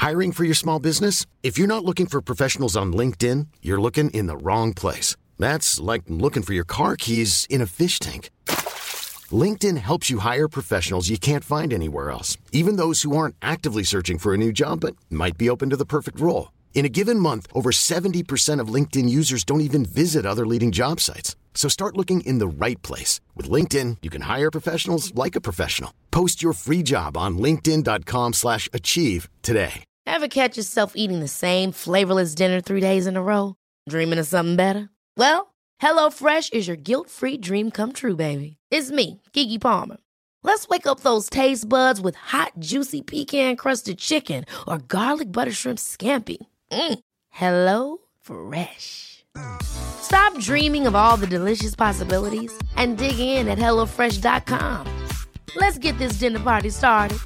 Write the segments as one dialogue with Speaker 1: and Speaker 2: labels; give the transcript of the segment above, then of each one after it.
Speaker 1: Hiring for your small business? If you're not looking for professionals on LinkedIn, you're looking in the wrong place. That's like looking for your car keys in a fish tank. LinkedIn helps you hire professionals you can't find anywhere else, even those who aren't actively searching for a new job but might be open to the perfect role. In a given month, over 70% of LinkedIn users don't even visit other leading job sites. So start looking in the right place. With LinkedIn, you can hire professionals like a professional. Post your free job on linkedin.com/achieve today.
Speaker 2: Ever catch yourself eating the same flavorless dinner 3 days in a row? Dreaming of something better? Well, HelloFresh is your guilt-free dream come true, baby. It's me, Keke Palmer. Let's wake up those taste buds with hot, juicy pecan-crusted chicken or garlic butter shrimp scampi. Hello Fresh. Stop dreaming of all the delicious possibilities and dig in at HelloFresh.com. Let's get this dinner party started.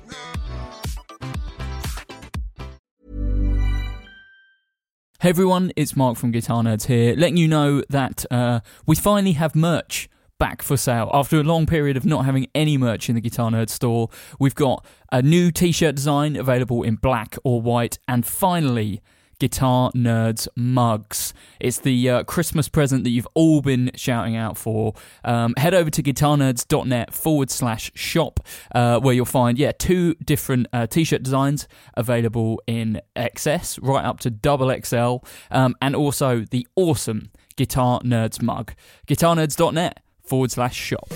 Speaker 3: Hey everyone, it's Mark from Guitar Nerds here, letting you know that we finally have merch back for sale. After a long period of not having any merch in the Guitar Nerds store, we've got a new t-shirt design available in black or white, and finally, Guitar Nerds mugs. It's the Christmas present that you've all been shouting out for. Head over to guitarnerds.net/shop where you'll find, two different t-shirt designs available in XS right up to double XL, and also the awesome Guitar Nerds mug. guitarnerds.net/shop.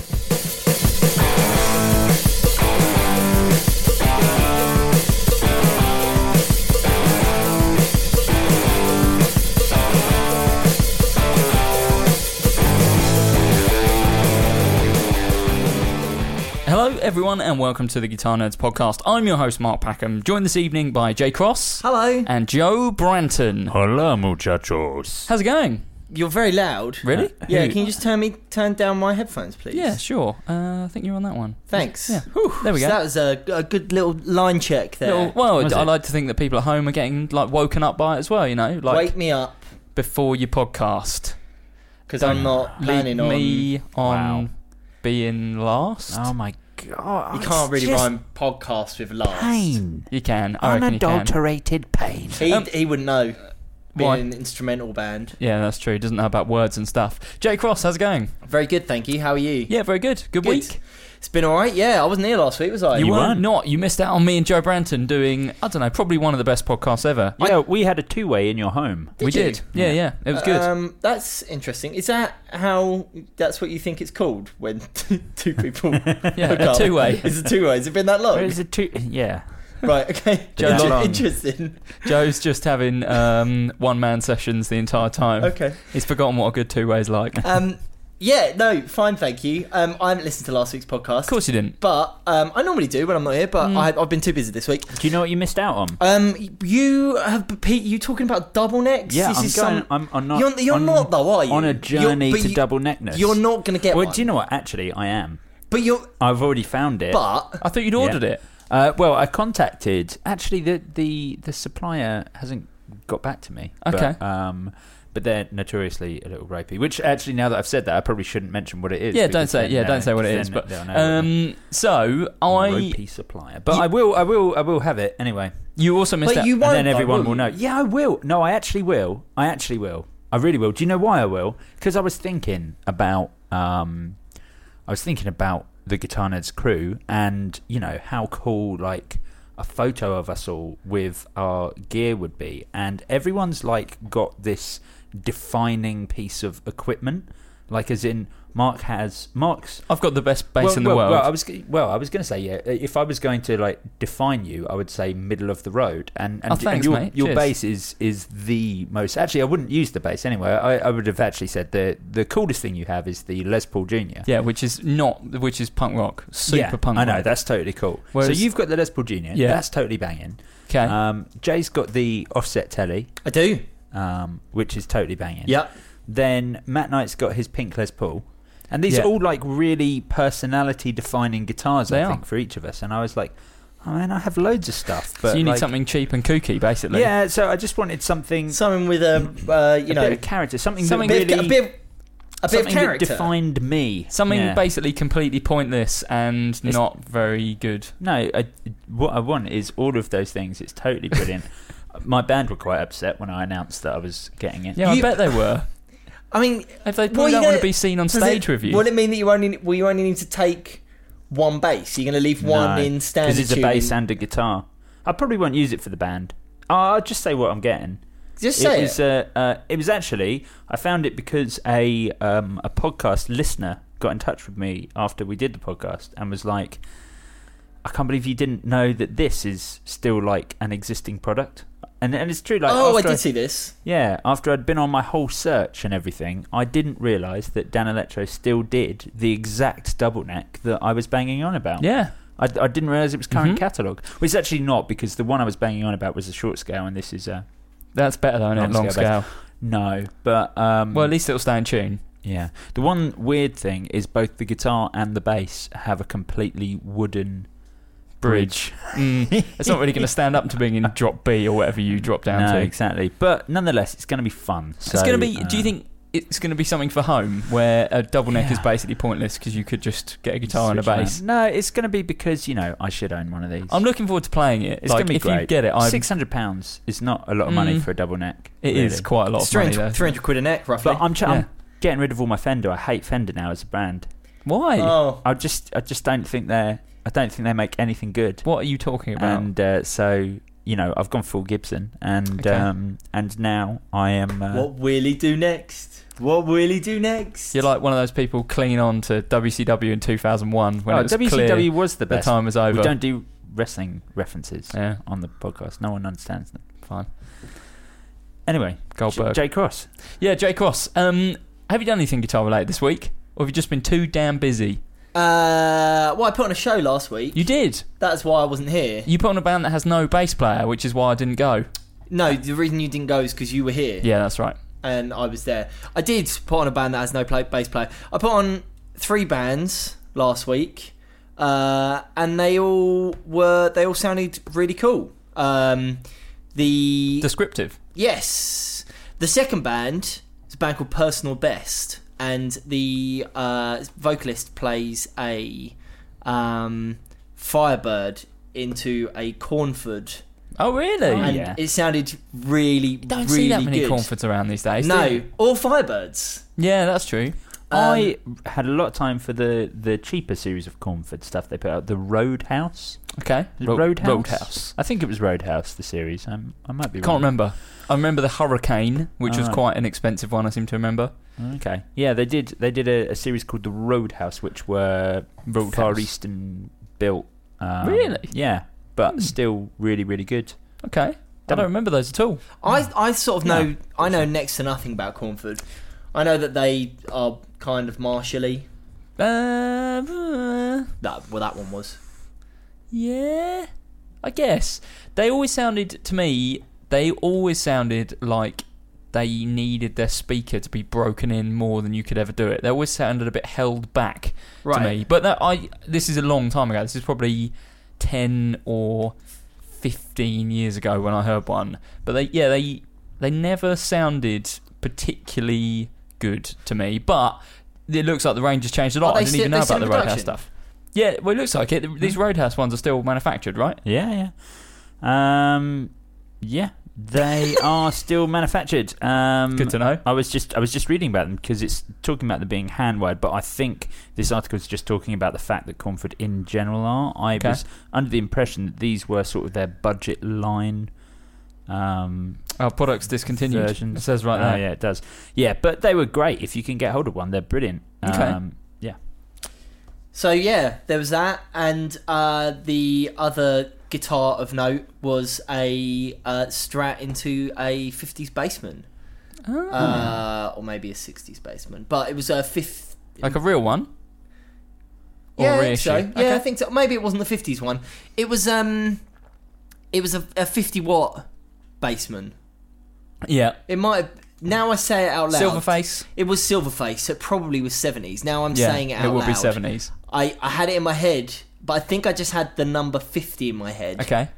Speaker 3: Hello everyone and welcome to the Guitar Nerds podcast. I'm your host Mark Packham, joined this evening by Jay Cross.
Speaker 4: Hello.
Speaker 3: And Joe Branton.
Speaker 5: Hola muchachos.
Speaker 3: How's it going?
Speaker 4: You're very loud.
Speaker 3: Really?
Speaker 4: Yeah, can you just turn down my headphones, please?
Speaker 3: Yeah, sure. I think you're on that one.
Speaker 4: Thanks.
Speaker 3: Yeah. There we go.
Speaker 4: So that was a good little line check there.
Speaker 3: I like to think that people at home are getting woken up by it as well, you know.
Speaker 4: Wake me up.
Speaker 3: Before you podcast.
Speaker 4: Because I'm not planning
Speaker 3: on... me on being last.
Speaker 5: Oh my God.
Speaker 4: You can't really rhyme podcast with last.
Speaker 5: Pain.
Speaker 3: You can. I reckon
Speaker 5: unadulterated pain.
Speaker 4: He would know. Being
Speaker 3: Why?
Speaker 4: an instrumental band.
Speaker 3: Yeah, that's true. He doesn't know about words and stuff. Jay Cross, how's it going?
Speaker 4: Very good, thank you. How are you?
Speaker 3: Yeah, very good. Good week.
Speaker 4: It's been alright, yeah. I wasn't here last week, was I?
Speaker 3: You weren't. Not. You missed out on me and Joe Branton doing, I don't know, probably one of the best podcasts ever.
Speaker 5: Yeah, we had a two-way in your home.
Speaker 3: We did. Yeah. It was good.
Speaker 4: That's interesting. Is that that's what you think it's called when two people
Speaker 3: a two-way.
Speaker 4: It's a two-way. Has it been that long?
Speaker 5: It's a
Speaker 4: Yeah. Right, okay. Interesting.
Speaker 3: Joe's just having one-man sessions the entire time.
Speaker 4: Okay.
Speaker 3: He's forgotten what a good two-way's like.
Speaker 4: Yeah, no, fine, thank you. I haven't listened to last week's podcast.
Speaker 3: Of course you didn't.
Speaker 4: But I normally do when I'm not here, but I've been too busy this week.
Speaker 5: Do you know what you missed out on?
Speaker 4: You talking about double necks?
Speaker 5: Yeah, I'm not.
Speaker 4: You're not though, are you?
Speaker 5: On a journey to double neckness.
Speaker 4: You're not going to get one.
Speaker 5: Do you know what? Actually, I am.
Speaker 4: But
Speaker 5: I've already found it.
Speaker 4: But
Speaker 3: I thought you'd ordered it.
Speaker 5: Well, I contacted. Actually, the supplier hasn't got back to me.
Speaker 3: Okay.
Speaker 5: But they're notoriously a little ropey. Which actually, now that I've said that, I probably shouldn't mention what it is.
Speaker 3: Yeah, don't say. Don't say what it is. But
Speaker 5: ropey supplier. But I will have it anyway.
Speaker 3: You also missed out.
Speaker 4: You won't,
Speaker 5: and then everyone will know.
Speaker 4: You?
Speaker 5: Yeah, I will. No, I actually will. I really will. Do you know why I will? Because I was thinking about. The Guitar Nerds crew, and you know how cool like a photo of us all with our gear would be, and everyone's like got this defining piece of equipment, like as in Mark's.
Speaker 3: I've got the best bass in the world.
Speaker 5: I was going to say, yeah. If I was going to like define you, I would say middle of the road. And
Speaker 3: thanks,
Speaker 5: your
Speaker 3: mate.
Speaker 5: Your bass is the most. Actually, I wouldn't use the bass anyway. I would have actually said the coolest thing you have is the Les Paul Junior.
Speaker 3: Yeah, which is punk rock, super punk rock.
Speaker 5: I know, that's totally cool.
Speaker 3: Whereas,
Speaker 5: so you've got the Les Paul Junior. Yeah, that's totally banging.
Speaker 3: Okay.
Speaker 5: Jay's got the offset telly.
Speaker 4: I do.
Speaker 5: Which is totally banging.
Speaker 4: Yep.
Speaker 5: Then Matt Knight's got his pink Les Paul. And these are all like really personality-defining guitars, I think, for each of us. And I was like, oh man, I have loads of stuff. But
Speaker 3: so you need something cheap and kooky, basically.
Speaker 5: Yeah, so I just wanted something
Speaker 4: with a
Speaker 5: bit of character, something
Speaker 4: really A bit of
Speaker 5: something that
Speaker 4: character.
Speaker 5: defined me.
Speaker 3: Something
Speaker 5: Yeah.
Speaker 3: basically completely pointless and not very good.
Speaker 5: No, what I want is all of those things. It's totally brilliant. My band were quite upset when I announced that I was getting it.
Speaker 3: Yeah, I bet they were.
Speaker 4: I mean,
Speaker 3: If they
Speaker 4: Well,
Speaker 3: probably
Speaker 4: you
Speaker 3: don't want
Speaker 4: gotta-
Speaker 3: to be seen on stage with you.
Speaker 4: Would it mean that you only need to take one bass? You're going to leave one in standard
Speaker 5: because it's a
Speaker 4: tuning?
Speaker 5: bass and a guitar. I probably won't use it for the band. I'll just say what I'm getting.
Speaker 4: Just say
Speaker 5: it was, it was actually, I found it because a podcast listener got in touch with me after we did the podcast and was like, I can't believe you didn't know that this is still like an existing product. And it's true. Like,
Speaker 4: Oh, I
Speaker 5: after
Speaker 4: did see this.
Speaker 5: Yeah, after I'd been on my whole search and everything, I didn't realise that Dan Electro still did the exact double neck that I was banging on about.
Speaker 3: Yeah.
Speaker 5: I didn't realise it was current catalogue. Well, it's actually not, because the one I was banging on about was a short scale, and this is a...
Speaker 3: That's better though, isn't it? Long scale.
Speaker 5: No, but...
Speaker 3: Well, at least it'll stay in tune.
Speaker 5: Yeah. The one weird thing is both the guitar and the bass have a completely wooden bridge.
Speaker 3: It's not really going to stand up to being in drop B or whatever you drop down
Speaker 5: No,
Speaker 3: to.
Speaker 5: exactly. But nonetheless, it's going to be fun. So,
Speaker 3: It's going to be. Do you think it's going to be something for home where a double neck is basically pointless because you could just get a guitar and a
Speaker 5: switch
Speaker 3: bass?
Speaker 5: around? No, it's going to be because, I should own one of these.
Speaker 3: I'm looking forward to playing it.
Speaker 5: It's going to be
Speaker 3: if
Speaker 5: great.
Speaker 3: you get it,
Speaker 5: £600 is not a lot of money for a double neck.
Speaker 3: It is quite a lot
Speaker 4: It's
Speaker 3: of money.
Speaker 4: 300 quid a neck, roughly.
Speaker 5: But I'm getting rid of all my Fender. I hate Fender now as a brand.
Speaker 3: Why?
Speaker 4: Oh.
Speaker 5: I just don't think they make anything good.
Speaker 3: What are you talking about?
Speaker 5: And so I've gone full Gibson, and
Speaker 3: Okay.
Speaker 5: and now I am.
Speaker 4: What will he do next? What will he do next?
Speaker 3: You're like one of those people clinging on to WCW in 2001 when it was
Speaker 5: WCW
Speaker 3: clear
Speaker 5: was the
Speaker 3: the
Speaker 5: best.
Speaker 3: time was over.
Speaker 5: We don't do wrestling references
Speaker 3: Yeah.
Speaker 5: on the podcast. No one understands them.
Speaker 3: Fine.
Speaker 5: Anyway,
Speaker 3: Goldberg.
Speaker 5: Jay Cross.
Speaker 3: Yeah, Jay Cross. Have you done anything guitar related this week? Or have you just been too damn busy?
Speaker 4: Well, I put on a show last week.
Speaker 3: You did.
Speaker 4: That's why I wasn't here.
Speaker 3: You put on a band that has no bass player, which is why I didn't go.
Speaker 4: No, the reason you didn't go is because you were here.
Speaker 3: Yeah, that's right.
Speaker 4: And I was there. I did put on a band that has no bass player. I put on 3 bands last week, and they all sounded really cool.
Speaker 3: Descriptive.
Speaker 4: Yes, the second band is a band called Personal Best, and the vocalist plays a Firebird into a Cornford.
Speaker 3: Oh, really?
Speaker 4: And it sounded really,
Speaker 3: Don't
Speaker 4: really
Speaker 3: see that many
Speaker 4: good.
Speaker 3: Cornfords around these days. do
Speaker 4: No,
Speaker 3: you?
Speaker 4: all Firebirds.
Speaker 3: Yeah, that's true.
Speaker 5: I had a lot of time for the cheaper series of Cornford stuff they put out. The Roadhouse.
Speaker 3: Okay.
Speaker 5: Is it Roadhouse?
Speaker 3: Roadhouse.
Speaker 5: I think it was Roadhouse, the series. I might be wrong.
Speaker 3: Can't remember. I remember the Hurricane, which was
Speaker 5: Right.
Speaker 3: quite an expensive one, I seem to remember.
Speaker 5: Okay. Yeah, they did a series called The Roadhouse, which were
Speaker 3: Roadhouse.
Speaker 5: Far Eastern built.
Speaker 3: Really?
Speaker 5: Yeah, but still really, really good.
Speaker 3: Okay. I don't remember those at all.
Speaker 4: I sort of know. I know next to nothing about Cornford. I know that they are kind of martially. That one was.
Speaker 3: Yeah, I guess. They always sounded, to me, like they needed their speaker to be broken in more than you could ever do it. They always sounded a bit held back to me. But this is a long time ago. This is probably 10 or 15 years ago when I heard one. But they never sounded particularly good to me. But it looks like the range has changed a lot. I didn't even know about the Roadhouse stuff. Yeah, well, it looks like it. These Roadhouse ones are still manufactured, right?
Speaker 5: Yeah. Yeah, they are still manufactured.
Speaker 3: Good to know.
Speaker 5: I was just reading about them because it's talking about them being hand wired, but I think this article is just talking about the fact that Cornford in general are. I was under the impression that these were sort of their budget line.
Speaker 3: Products discontinued.
Speaker 5: Versions.
Speaker 3: It says right there.
Speaker 5: Yeah, it does. Yeah, but they were great. If you can get hold of one, they're brilliant.
Speaker 3: Okay.
Speaker 5: Yeah.
Speaker 4: So yeah, there was that, and the other guitar of note was a Strat into a 50s Bassman, or maybe a 60s Bassman, but it was a fifth.
Speaker 3: Like a real one?
Speaker 4: Yeah,
Speaker 3: Or
Speaker 4: I think
Speaker 3: reissue?
Speaker 4: so.
Speaker 3: Okay.
Speaker 4: Yeah, I think so. Maybe it wasn't the 50s one. It was a 50-watt Bassman.
Speaker 3: Yeah.
Speaker 4: It might have, now I say it out loud.
Speaker 3: Silverface?
Speaker 4: It was Silverface, so it probably was 70s. Now I'm saying it out
Speaker 3: it will
Speaker 4: loud.
Speaker 3: be 70s.
Speaker 4: I had it in my head, but I think I just had the number 50 in my head.
Speaker 3: Okay.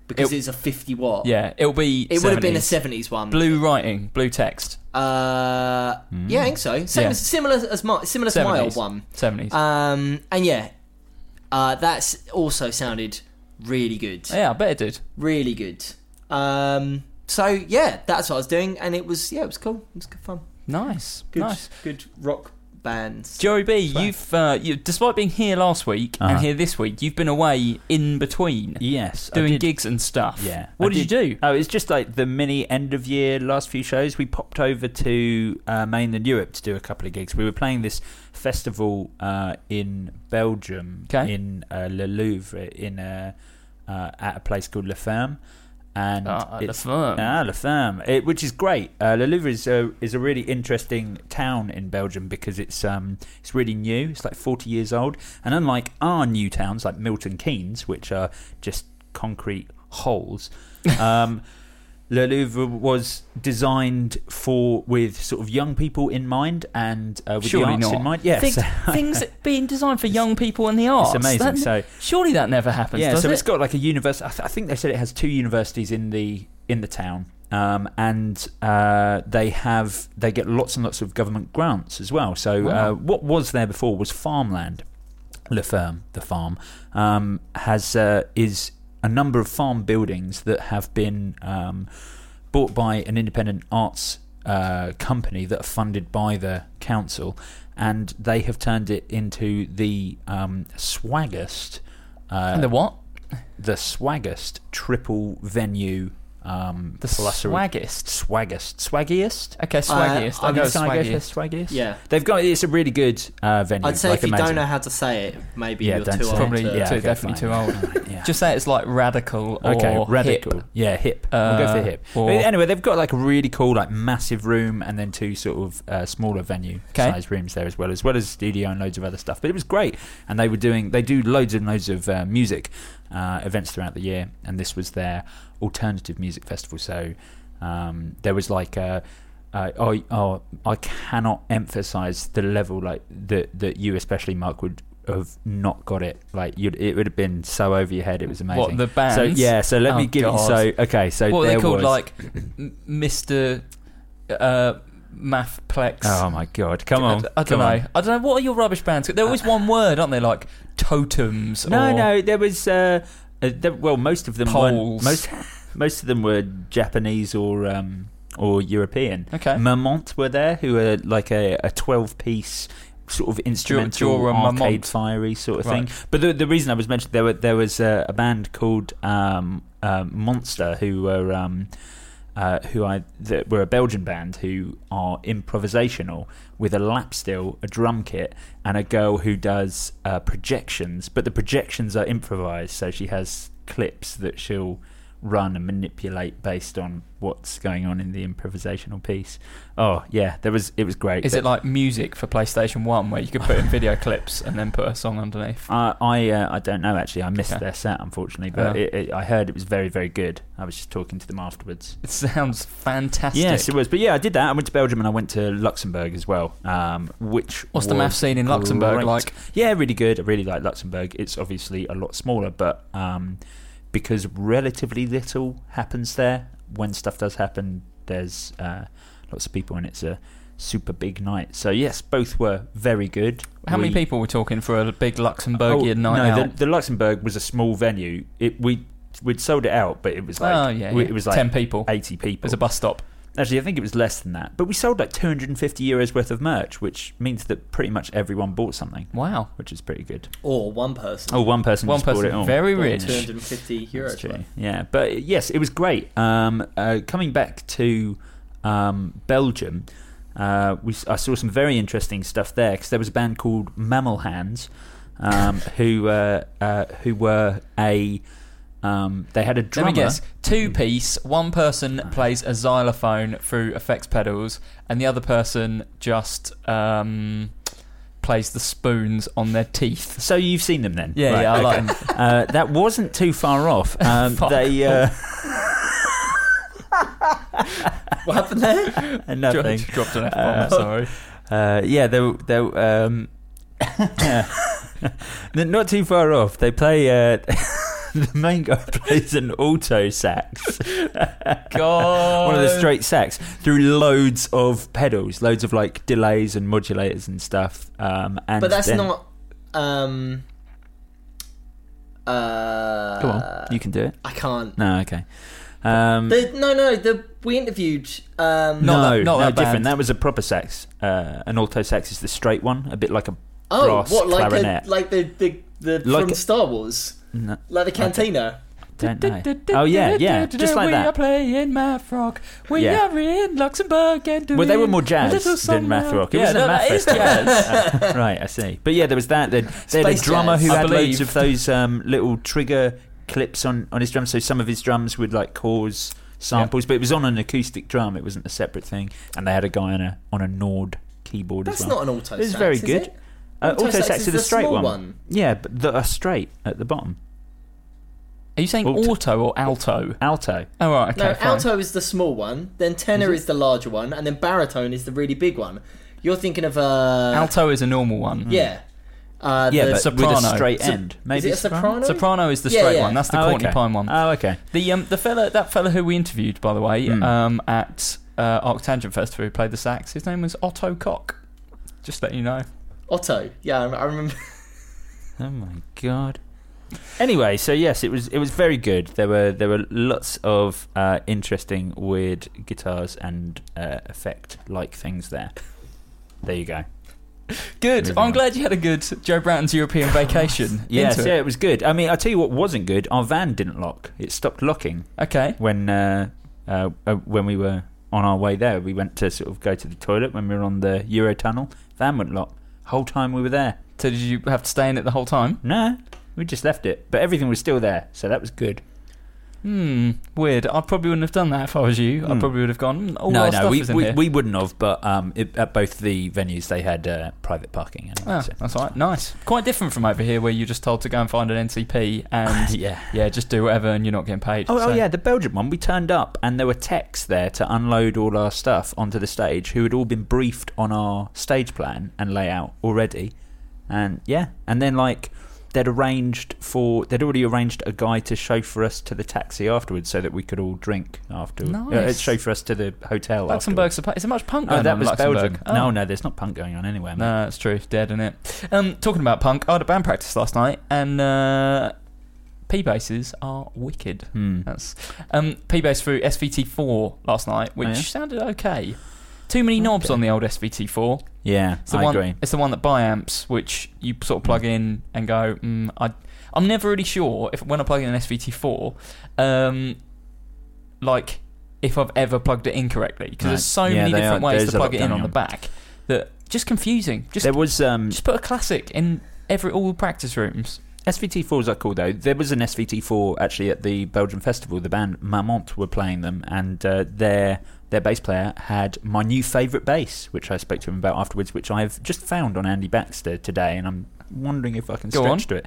Speaker 4: because it's a 50 watt.
Speaker 3: Yeah, it'll be.
Speaker 4: It would have been a
Speaker 3: 70s.
Speaker 4: 70s one.
Speaker 3: Blue writing, blue text.
Speaker 4: Yeah, I think so. Similar to my old one.
Speaker 3: 70s.
Speaker 4: And yeah, that's also sounded really good.
Speaker 3: Yeah, I bet it did.
Speaker 4: Really good. So yeah, that's what I was doing, and it was cool. It was good fun.
Speaker 3: Nice.
Speaker 4: Good rock bands.
Speaker 3: Joey B, you've despite being here last week and here this week, you've been away in between.
Speaker 5: Yes,
Speaker 3: doing gigs and stuff.
Speaker 5: Yeah.
Speaker 3: What did you do?
Speaker 5: Oh, it's just like the mini end of year last few shows. We popped over to mainland Europe to do a couple of gigs. We were playing this festival in Belgium, in Le Louvre, at a place called La Ferme. And
Speaker 3: La Ferme.
Speaker 5: La Ferme, which is great. Le Louvre is a really interesting town in Belgium because it's really new. It's like 40 years old, and unlike our new towns like Milton Keynes, which are just concrete holes, Le Louvre was designed with sort of young people in mind and with
Speaker 3: surely
Speaker 5: the arts
Speaker 3: not.
Speaker 5: in mind. Yes,
Speaker 3: things being designed for young people and the arts.
Speaker 5: It's amazing.
Speaker 3: Surely that never happens.
Speaker 5: Yeah,
Speaker 3: does
Speaker 5: so
Speaker 3: it?
Speaker 5: it's got like a university. I think they said it has 2 universities in the town, and they get lots and lots of government grants as well. So what was there before was farmland. La Ferme, the farm, is a number of farm buildings that have been bought by an independent arts company that are funded by the council, and they have turned it into the swaggest.
Speaker 3: The what?
Speaker 5: The swaggest triple venue.
Speaker 3: The swaggiest.
Speaker 5: Swaggiest.
Speaker 3: Okay, swaggiest. I go
Speaker 5: swaggiest.
Speaker 4: Yeah,
Speaker 5: it's a really good venue.
Speaker 4: I'd say
Speaker 5: like
Speaker 4: if you
Speaker 5: amazing.
Speaker 4: don't know how to say it, maybe you're
Speaker 5: don't
Speaker 4: too
Speaker 5: say
Speaker 4: old.
Speaker 5: it.
Speaker 3: Probably definitely too old.
Speaker 5: Yeah.
Speaker 3: Just say it's like radical or
Speaker 5: radical.
Speaker 3: hip.
Speaker 5: Yeah, hip. We'll go for hip.
Speaker 3: or-
Speaker 5: But anyway, they've got like a really cool, like massive room, and then 2 sort of smaller venue size rooms there as well as studio and loads of other stuff. But it was great, and they do loads and loads of music events throughout the year, and this was their alternative music festival. So there was like I cannot emphasize the level like that you especially, Mark, would have not got it. Like it would have been so over your head. It was amazing.
Speaker 3: What, the bands?
Speaker 5: So let me give you. So
Speaker 3: what are they called?
Speaker 5: was,
Speaker 3: Like Mr. Mathplex.
Speaker 5: Oh my god! Come on!
Speaker 3: I don't know. I don't know. What are your rubbish bands? They're always one word, aren't they? Like totems.
Speaker 5: No. There was most of them
Speaker 3: poles.
Speaker 5: Most of them were Japanese or European.
Speaker 3: Okay.
Speaker 5: Marmont were there, who are like a 12-piece sort of instrumental arcade fiery sort of thing. But the reason I was mentioning there was a band called Monster who were were a Belgian band who are improvisational with a lap steel, a drum kit, and a girl who does projections. But the projections are improvised, so she has clips that she'll run and manipulate based on what's going on in the improvisational piece. Oh yeah, it was great.
Speaker 3: Is it like music for PlayStation 1 where you could put in video clips and then put a song underneath?
Speaker 5: I don't know actually. I missed their set unfortunately, but I heard it was very, very good. I was just talking to them afterwards.
Speaker 3: It sounds fantastic.
Speaker 5: Yes, it was. But yeah, I did that. I went to Belgium and I went to Luxembourg as well. What's
Speaker 3: the math scene in Luxembourg
Speaker 5: great.
Speaker 3: like?
Speaker 5: Yeah, really good. I really like Luxembourg. It's obviously a lot smaller, but because relatively little happens there, when stuff does happen, there's lots of people, and it's a super big night. So yes, both were very good.
Speaker 3: How many people were talking for a big Luxembourgian night out?
Speaker 5: The Luxembourg was a small venue. We'd sold it out, but it was like it was like
Speaker 3: 10 people,
Speaker 5: 80 people.
Speaker 3: It was a bus stop.
Speaker 5: Actually, I think it was less than that. But we sold like €250 worth of merch, which means that pretty much everyone bought something.
Speaker 3: Wow.
Speaker 5: Which is pretty good.
Speaker 4: Or one person.
Speaker 5: Oh, one person just bought it all.
Speaker 3: Very rich.
Speaker 4: €250.
Speaker 5: That's true. Yeah, but yes, it was great. Coming back to Belgium, I saw some very interesting stuff there, because there was a band called Mammal Hands, who were a... they had a drummer.
Speaker 3: Let me guess. 2-piece. One person plays a xylophone through effects pedals, and the other person just plays the spoons on their teeth.
Speaker 5: So you've seen them then?
Speaker 3: Yeah,
Speaker 5: right,
Speaker 3: yeah, I
Speaker 5: okay.
Speaker 3: like them.
Speaker 5: That wasn't too far off. They.
Speaker 4: What happened there?
Speaker 5: Nothing.
Speaker 3: Dropped an F-bomb. Sorry.
Speaker 5: Yeah, they not too far off. They play. the main guy plays an alto sax.
Speaker 3: God.
Speaker 5: One of the straight sax through loads of pedals, loads of like delays and modulators and stuff. And
Speaker 4: but that's
Speaker 5: then,
Speaker 4: not.
Speaker 5: Go on, you can do it.
Speaker 4: I can't.
Speaker 5: No, okay.
Speaker 4: We interviewed.
Speaker 5: No,
Speaker 3: that
Speaker 5: different.
Speaker 3: band.
Speaker 5: That was a proper sax. An alto sax is the straight one, a bit like a
Speaker 4: Oh,
Speaker 5: brass
Speaker 4: what, like
Speaker 5: clarinet.
Speaker 4: like the
Speaker 5: Like
Speaker 4: from Star Wars,
Speaker 5: No,
Speaker 4: like the cantina.
Speaker 5: don't know. Oh yeah, just like
Speaker 3: We are
Speaker 5: that.
Speaker 3: playing math rock. We
Speaker 5: Yeah.
Speaker 3: are in Luxembourg and doing
Speaker 5: Well, they were more
Speaker 3: a
Speaker 5: jazz
Speaker 3: little
Speaker 5: than math
Speaker 3: summer.
Speaker 5: rock. It
Speaker 3: Yeah,
Speaker 5: wasn't a
Speaker 3: no,
Speaker 5: math
Speaker 3: that is
Speaker 5: festival.
Speaker 3: jazz.
Speaker 5: Right, I see. But yeah, there was that. They had a
Speaker 4: Space
Speaker 5: drummer
Speaker 4: jazz.
Speaker 5: who
Speaker 3: I
Speaker 5: had
Speaker 3: believe.
Speaker 5: loads of those little trigger clips on his drums. So some of his drums would like cause samples, but it was on an acoustic drum. It wasn't a separate thing. And they had a guy on a Nord keyboard
Speaker 4: That's
Speaker 5: as well.
Speaker 4: not an alto.
Speaker 5: It was
Speaker 4: sax,
Speaker 5: very
Speaker 4: is
Speaker 5: good.
Speaker 4: it?
Speaker 5: Alto sax is the straight
Speaker 4: small
Speaker 5: one. Yeah, but that are straight at the bottom.
Speaker 3: Are you saying
Speaker 5: Alto.
Speaker 3: auto or alto?
Speaker 5: Alto.
Speaker 3: Oh, right, okay.
Speaker 4: No,
Speaker 3: fine.
Speaker 4: alto is the small one. Then tenor is the larger one, and then baritone is the really big one. You're thinking of
Speaker 3: Alto is a normal one.
Speaker 4: Yeah.
Speaker 5: Yeah,
Speaker 4: the
Speaker 5: but
Speaker 3: soprano.
Speaker 5: with a straight
Speaker 4: So-
Speaker 5: end. Maybe
Speaker 4: is it a soprano?
Speaker 3: Soprano is the
Speaker 4: Yeah,
Speaker 3: straight
Speaker 4: yeah.
Speaker 3: one. That's the
Speaker 5: Oh,
Speaker 3: Courtney
Speaker 5: okay.
Speaker 3: Pine one.
Speaker 5: Oh, okay.
Speaker 3: That fella who we interviewed, by the way,
Speaker 5: Mm.
Speaker 3: at Arctangent Festival, who played the sax. His name was Otto Koch. Just let you know.
Speaker 4: Otto. Yeah, I remember.
Speaker 5: Oh my god. Anyway, so yes, it was very good. There were lots of interesting, weird guitars and effect like things there. There you go.
Speaker 3: Good.
Speaker 5: Moving
Speaker 3: I'm
Speaker 5: on.
Speaker 3: glad you had a good Joe Bratton's European vacation.
Speaker 5: Yes,
Speaker 3: into
Speaker 5: yeah,
Speaker 3: it.
Speaker 5: it was good. I mean, I'll tell you what wasn't good. Our van didn't lock. It stopped locking
Speaker 3: Okay.
Speaker 5: when we were on our way there. We went to sort of go to the toilet when we were on the Eurotunnel. Van wouldn't lock. Whole time we were there.
Speaker 3: So did you have to stay in it the whole time?
Speaker 5: No, we just left it. But everything was still there, so that was good.
Speaker 3: Weird. I probably wouldn't have done that if I was you. I probably would have gone, all our stuff is in here.
Speaker 5: we wouldn't have. But at both the venues, they had private parking. Anyway, so.
Speaker 3: That's all right. Nice. Quite different from over here where you're just told to go and find an NCP and
Speaker 5: Yeah.
Speaker 3: just do whatever and you're not getting paid.
Speaker 5: Oh,
Speaker 3: So-
Speaker 5: yeah, the Belgian one. We turned up and there were techs there to unload all our stuff onto the stage who had all been briefed on our stage plan and layout already. And then like they'd already arranged a guy to chauffeur us to the taxi afterwards so that we could all drink afterwards.
Speaker 3: Nice.
Speaker 5: Chauffeur us to the hotel
Speaker 3: Luxembourg's is there much punk
Speaker 5: afterwards.
Speaker 3: going
Speaker 5: Oh, that
Speaker 3: on in
Speaker 5: was
Speaker 3: Luxembourg?
Speaker 5: Belgium. No, there's not punk going on anywhere. mate.
Speaker 3: No, that's true. It's dead, isn't it? Talking about punk, I had a band practice last night, and P-basses are wicked. That's P-bass through SVT4 last night, which sounded okay. Too many knobs on the old SVT4.
Speaker 5: Yeah,
Speaker 3: It's the
Speaker 5: I
Speaker 3: one,
Speaker 5: agree.
Speaker 3: It's the one that biamps, which you sort of plug in and go, I'm never really sure if when I plug in an SVT4, like if I've ever plugged it in correctly, because there's so many different ways
Speaker 5: there's
Speaker 3: to
Speaker 5: a
Speaker 3: plug
Speaker 5: lot
Speaker 3: it in
Speaker 5: going
Speaker 3: on the back that just confusing.
Speaker 5: There was
Speaker 3: Just put a classic in all the practice rooms.
Speaker 5: SVT4s are cool though. There was an SVT4 actually at the Belgian festival. The band Marmont were playing them, and their bass player had my new favourite bass, which I spoke to him about afterwards, which I've just found on Andy Baxter today, and I'm wondering if I can stretch to it.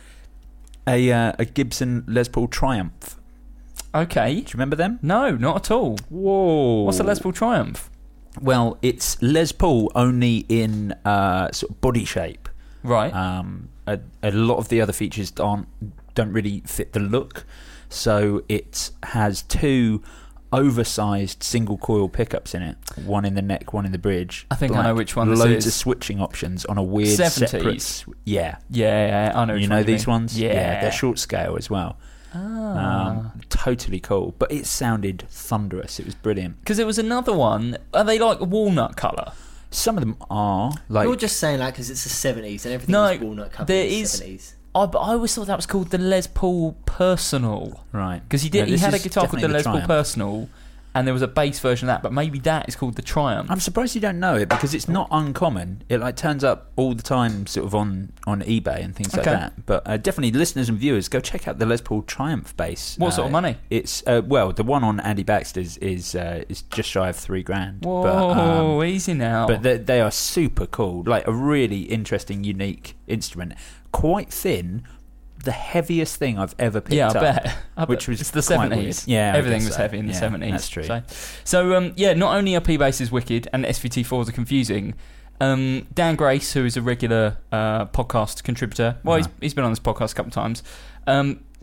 Speaker 5: A Gibson Les Paul Triumph.
Speaker 3: Okay.
Speaker 5: Do you remember them?
Speaker 3: No, not at all.
Speaker 5: Whoa!
Speaker 3: What's a Les Paul Triumph?
Speaker 5: Well, it's Les Paul only in sort of body shape.
Speaker 3: Right.
Speaker 5: A lot of the other features don't really fit the look, so it has two oversized single coil pickups in it, one in the neck, one in the bridge.
Speaker 3: I think I know which one this
Speaker 5: Loads
Speaker 3: is.
Speaker 5: of switching options on a weird
Speaker 3: 70s.
Speaker 5: separate. Yeah,
Speaker 3: I know.
Speaker 5: you
Speaker 3: which
Speaker 5: know
Speaker 3: one
Speaker 5: these
Speaker 3: mean.
Speaker 5: ones.
Speaker 3: Yeah.
Speaker 5: They're short scale as well. Totally cool, but it sounded thunderous. It was brilliant.
Speaker 3: Because there was another one. Are they like walnut colour?
Speaker 5: Some of them are like.
Speaker 4: You're just saying that because it's the 70s and everything
Speaker 3: No,
Speaker 4: was walnut covered
Speaker 3: there
Speaker 4: in the
Speaker 3: is-
Speaker 4: 70s.
Speaker 3: But I always thought that was called the Les Paul Personal.
Speaker 5: Right,
Speaker 3: Because he
Speaker 5: No,
Speaker 3: he
Speaker 5: this
Speaker 3: had a
Speaker 5: is
Speaker 3: guitar called
Speaker 5: definitely
Speaker 3: the Les Paul
Speaker 5: Triumph.
Speaker 3: Personal, and there was a bass version of that. But maybe that is called the Triumph.
Speaker 5: I'm surprised you don't know it because it's not uncommon. It like turns up all the time, sort of on eBay and things like
Speaker 3: Okay.
Speaker 5: that. But definitely, listeners and viewers, go check out the Les Paul Triumph bass.
Speaker 3: What sort of money?
Speaker 5: It's well, the one on Andy Baxter's is just shy of $3,000.
Speaker 3: Whoa, easy now.
Speaker 5: But they are super cool. Like a really interesting, unique instrument. Quite thin. The heaviest thing I've ever picked up.
Speaker 3: I bet.
Speaker 5: Which was
Speaker 3: it's the
Speaker 5: quite
Speaker 3: 70s.
Speaker 5: weird. Yeah, I
Speaker 3: everything
Speaker 5: guess
Speaker 3: was
Speaker 5: so.
Speaker 3: heavy in the
Speaker 5: Yeah,
Speaker 3: 70s.
Speaker 5: that's true.
Speaker 3: So not only are P-basses wicked and SVT4s are confusing. Dan Grace, who is a regular podcast contributor, he's been on this podcast a couple of times.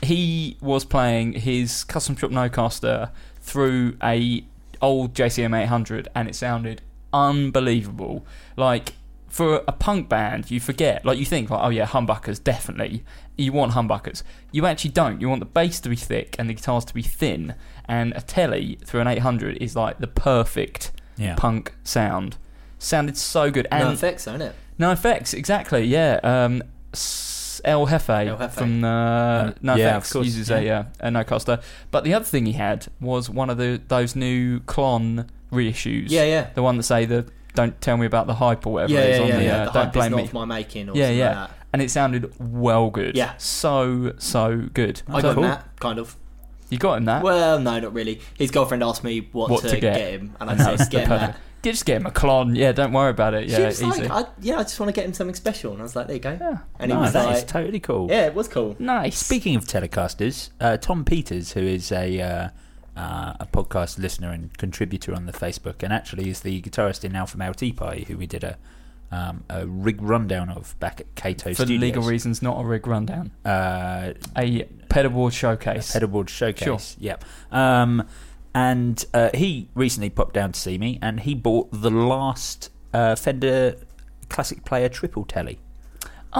Speaker 3: he was playing his Custom Shop Nocaster through a old JCM 800, and it sounded unbelievable. Like, for a punk band, you forget. Like, you think, like, oh yeah, humbuckers, definitely. You want humbuckers. You actually don't. You want the bass to be thick and the guitars to be thin. And a Tele through an 800 is like the perfect punk sound. Sounded so good. And
Speaker 4: no effects, isn't it?
Speaker 3: No effects, exactly, yeah. El Jefe from No Effects uses a Nocaster. But the other thing he had was one of those new Klon reissues.
Speaker 4: Yeah.
Speaker 3: The one that say the "Don't tell me about the hype" or whatever it is on the
Speaker 4: "Don't
Speaker 3: blame me."
Speaker 4: Not my making. Or something like that.
Speaker 3: And it sounded well good.
Speaker 4: Yeah,
Speaker 3: so good.
Speaker 4: I got him that kind of.
Speaker 3: You got him that?
Speaker 4: Well, no, not really. His girlfriend asked me what to get him, and I said, "Get him that."
Speaker 3: Just get him a Klon. Yeah, don't worry about it. Yeah,
Speaker 4: she was
Speaker 3: easy.
Speaker 4: like, I just want to get him something special, and I was like, there you go.
Speaker 3: Yeah.
Speaker 4: And he was
Speaker 5: that
Speaker 4: like,
Speaker 5: is totally cool.
Speaker 4: Yeah, it was cool.
Speaker 3: Nice.
Speaker 5: Speaking of Telecasters, Tom Peters, who is a podcast listener and contributor on the Facebook, and actually is the guitarist in Alpha Male Tea Party, who we did a rig rundown of back at Kato
Speaker 3: For
Speaker 5: Studios.
Speaker 3: legal reasons, not a rig rundown. A pedalboard showcase.
Speaker 5: A pedalboard showcase.
Speaker 3: Sure.
Speaker 5: Yep. And he recently popped down to see me, and he bought the last Fender Classic Player Triple Tele.
Speaker 3: Do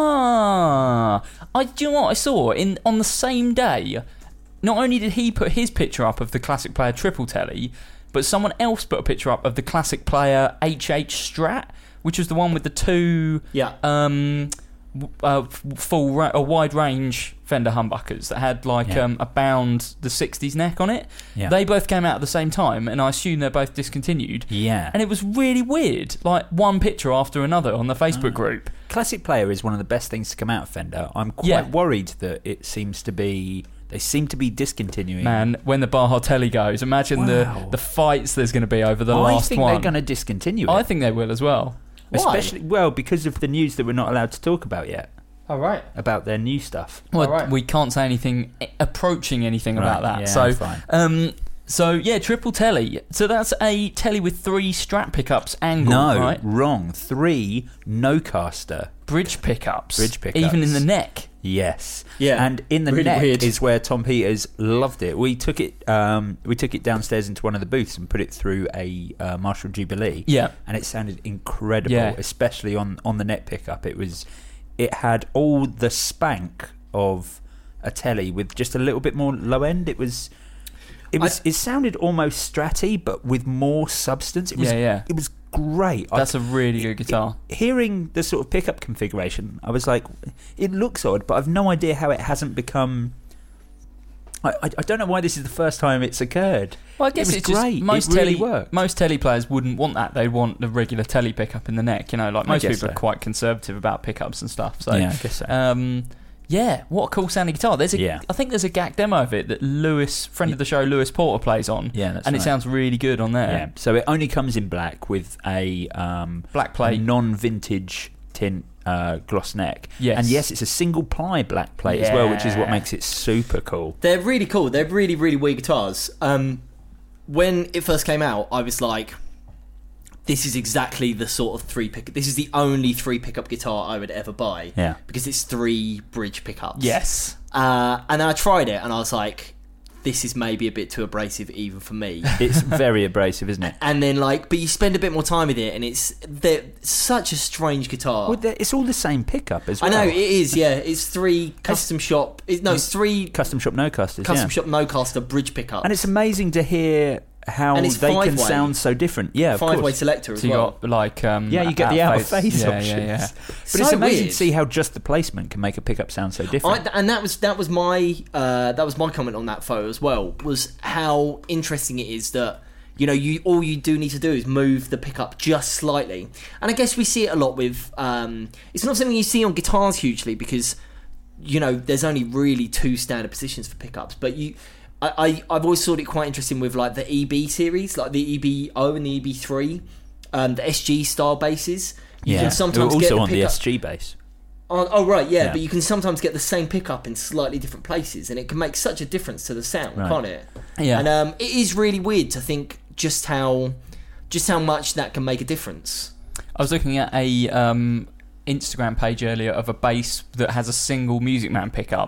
Speaker 3: you know what I saw on the same day? Not only did he put his picture up of the Classic Player Triple Tele, but someone else put a picture up of the Classic Player HH Strat, which was the one with the two wide range Fender humbuckers that had a bound the 60s neck on it.
Speaker 5: Yeah.
Speaker 3: They both came out at the same time, and I assume they're both discontinued.
Speaker 5: Yeah.
Speaker 3: And it was really weird, like one picture after another on the Facebook group.
Speaker 5: Classic Player is one of the best things to come out of Fender. I'm quite worried that they seem to be discontinuing.
Speaker 3: Man, when the Baja Tele goes, imagine the fights there's going to be over the last one.
Speaker 5: I think they're going to discontinue it.
Speaker 3: I think they will as well.
Speaker 5: Especially, because of the news that we're not allowed to talk about yet.
Speaker 4: All right.
Speaker 5: About their new stuff.
Speaker 3: Well, we can't say anything approaching anything about that.
Speaker 5: Yeah,
Speaker 3: so
Speaker 5: fine.
Speaker 3: Triple Tele. So that's a Tele with 3 Strat pickups angled,
Speaker 5: no,
Speaker 3: right?
Speaker 5: Wrong. 3 Nocaster
Speaker 3: bridge pickups.
Speaker 5: Bridge
Speaker 3: Even in the neck.
Speaker 5: Yes.
Speaker 4: Yeah.
Speaker 5: And in the
Speaker 4: really
Speaker 5: neck
Speaker 4: weird.
Speaker 5: is where Tom Peters loved it. We took it downstairs into one of the booths and put it through a Marshall Jubilee.
Speaker 3: Yeah.
Speaker 5: And it sounded incredible, especially on the neck pickup. It had all the spank of a Tele with just a little bit more low end. It sounded almost Stratty, but with more substance. It was great.
Speaker 3: That's a really good guitar.
Speaker 5: Hearing the sort of pickup configuration, I was like, it looks odd, but I've no idea how it hasn't become. I don't know why this is the first time it's occurred.
Speaker 3: Well, I guess
Speaker 5: it was great.
Speaker 3: Most
Speaker 5: it really worked.
Speaker 3: Most Tele players wouldn't want that. They want the regular Tele pickup in the neck. You know, like most people are quite conservative about pickups and stuff. So
Speaker 5: yeah, I guess so.
Speaker 3: What a cool sounding guitar. I think there's a GAC demo of it that Lewis, friend of the show, Lewis Porter plays on.
Speaker 5: Yeah, that's
Speaker 3: and
Speaker 5: right.
Speaker 3: it sounds really good on there.
Speaker 5: Yeah. So it only comes in black with a
Speaker 3: black plate,
Speaker 5: non-vintage tint gloss neck.
Speaker 3: Yes.
Speaker 5: And yes, it's a single ply black plate as well, which is what makes it super cool.
Speaker 4: They're really cool. They're really, really weird guitars. When it first came out, I was like, this is exactly the sort of this is the only 3 pickup guitar I would ever buy.
Speaker 5: Yeah.
Speaker 4: Because it's 3 bridge pickups.
Speaker 3: Yes.
Speaker 4: And then I tried it and I was like, this is maybe a bit too abrasive even for me.
Speaker 5: It's very abrasive, isn't it?
Speaker 4: And then but you spend a bit more time with it, and they're such a strange guitar.
Speaker 5: Well, it's all the same pickup as well.
Speaker 4: I know, it is, yeah. It's 3 custom shop... It's 3...
Speaker 5: Custom shop Nocasters,
Speaker 4: Custom shop Nocaster bridge pickups.
Speaker 5: And it's amazing to hear how
Speaker 4: And it's
Speaker 5: they can
Speaker 4: 5-way.
Speaker 5: sound so different. Yeah, of course.
Speaker 4: 5-way selector as
Speaker 3: So you
Speaker 4: well.
Speaker 3: got
Speaker 5: you get the out of phase options.
Speaker 3: Yeah.
Speaker 5: But
Speaker 4: So
Speaker 5: it's amazing
Speaker 4: weird.
Speaker 5: to see how just the placement can make a pickup sound so different.
Speaker 4: And that was my comment on that photo as well, was how interesting it is that all you do need to do is move the pickup just slightly. And I guess we see it a lot with it's not something you see on guitars hugely because there's only really 2 standard positions for pickups, but I've always thought it quite interesting with like the EB series, like the EB0 and the EB3, the SG style basses. You can sometimes
Speaker 5: also
Speaker 4: get the
Speaker 5: on the
Speaker 4: pickup.
Speaker 5: SG bass.
Speaker 4: Oh right, yeah, but you can sometimes get the same pickup in slightly different places, and it can make such a difference to the sound, can't it?
Speaker 3: Yeah.
Speaker 4: And it is really weird to think just how much that can make a difference.
Speaker 3: I was looking at a Instagram page earlier of a bass that has a single Music Man pickup,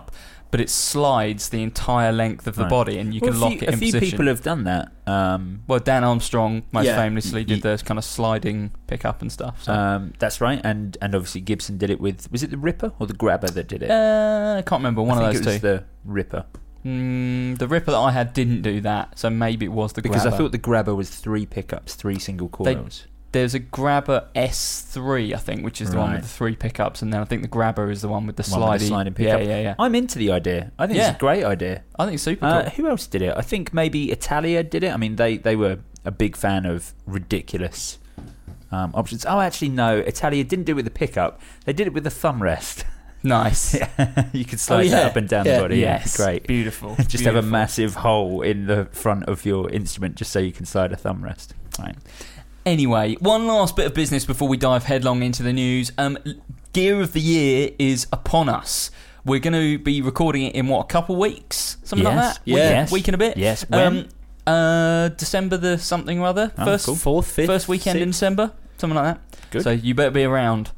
Speaker 3: but it slides the entire length of the body, and you can lock it in position.
Speaker 5: A few people have done that.
Speaker 3: Well, Dan Armstrong most famously did the kind of sliding pickup and stuff. So.
Speaker 5: That's right, and obviously Gibson did it with, was it the Ripper or the Grabber that did it?
Speaker 3: I can't remember, one of those two.
Speaker 5: I think it was the Ripper.
Speaker 3: The Ripper that I had didn't do that, so maybe it was the Grabber.
Speaker 5: Because I thought the Grabber was 3 pickups, 3 single coils.
Speaker 3: There's a Grabber S3, I think, which is the one with the 3 pickups, and then I think the Grabber is the one with the sliding pickup. Yeah.
Speaker 5: I'm into the idea. I think it's a great idea.
Speaker 3: I think it's super cool.
Speaker 5: Who else did it? I think maybe Italia did it. I mean, they were a big fan of ridiculous options. Oh, actually, no. Italia didn't do it with the pickup. They did it with the thumb rest.
Speaker 3: Nice.
Speaker 5: You could slide that up and down the body.
Speaker 3: Yes.
Speaker 5: Great.
Speaker 3: Beautiful.
Speaker 5: Just have a massive hole in the front of your instrument just so you can slide a thumb rest. Right.
Speaker 3: Anyway, one last bit of business before we dive headlong into the news. Gear of the Year is upon us. We're going to be recording it in, a couple weeks? Something like that?
Speaker 5: Yes.
Speaker 3: Week and a bit?
Speaker 5: Yes. When?
Speaker 3: December the something or other.
Speaker 5: Cool. 4th, 5th.
Speaker 3: First weekend in December. Something like that.
Speaker 5: Good.
Speaker 3: So you better be around.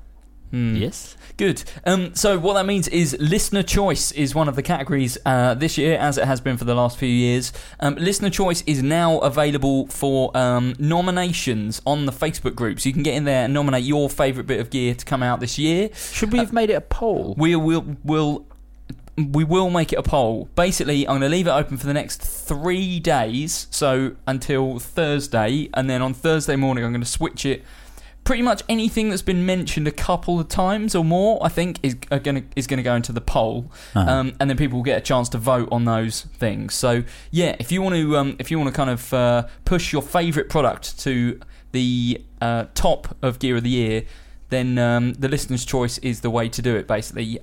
Speaker 5: Yes.
Speaker 3: Good. So what that means is listener choice is one of the categories this year, as it has been for the last few years. Listener choice is now available for nominations on the Facebook group. So you can get in there and nominate your favourite bit of gear to come out this year.
Speaker 5: Should we have made it a poll?
Speaker 3: We will make it a poll. Basically, I'm going to leave it open for the next 3 days, so until Thursday, and then on Thursday morning I'm going to switch it. Pretty much anything that's been mentioned a couple of times or more, I think, is going to go into the poll, and then people will get a chance to vote on those things. So yeah, if you want to kind of push your favourite product to the top of Gear of the Year, then the listener's choice is the way to do it, basically,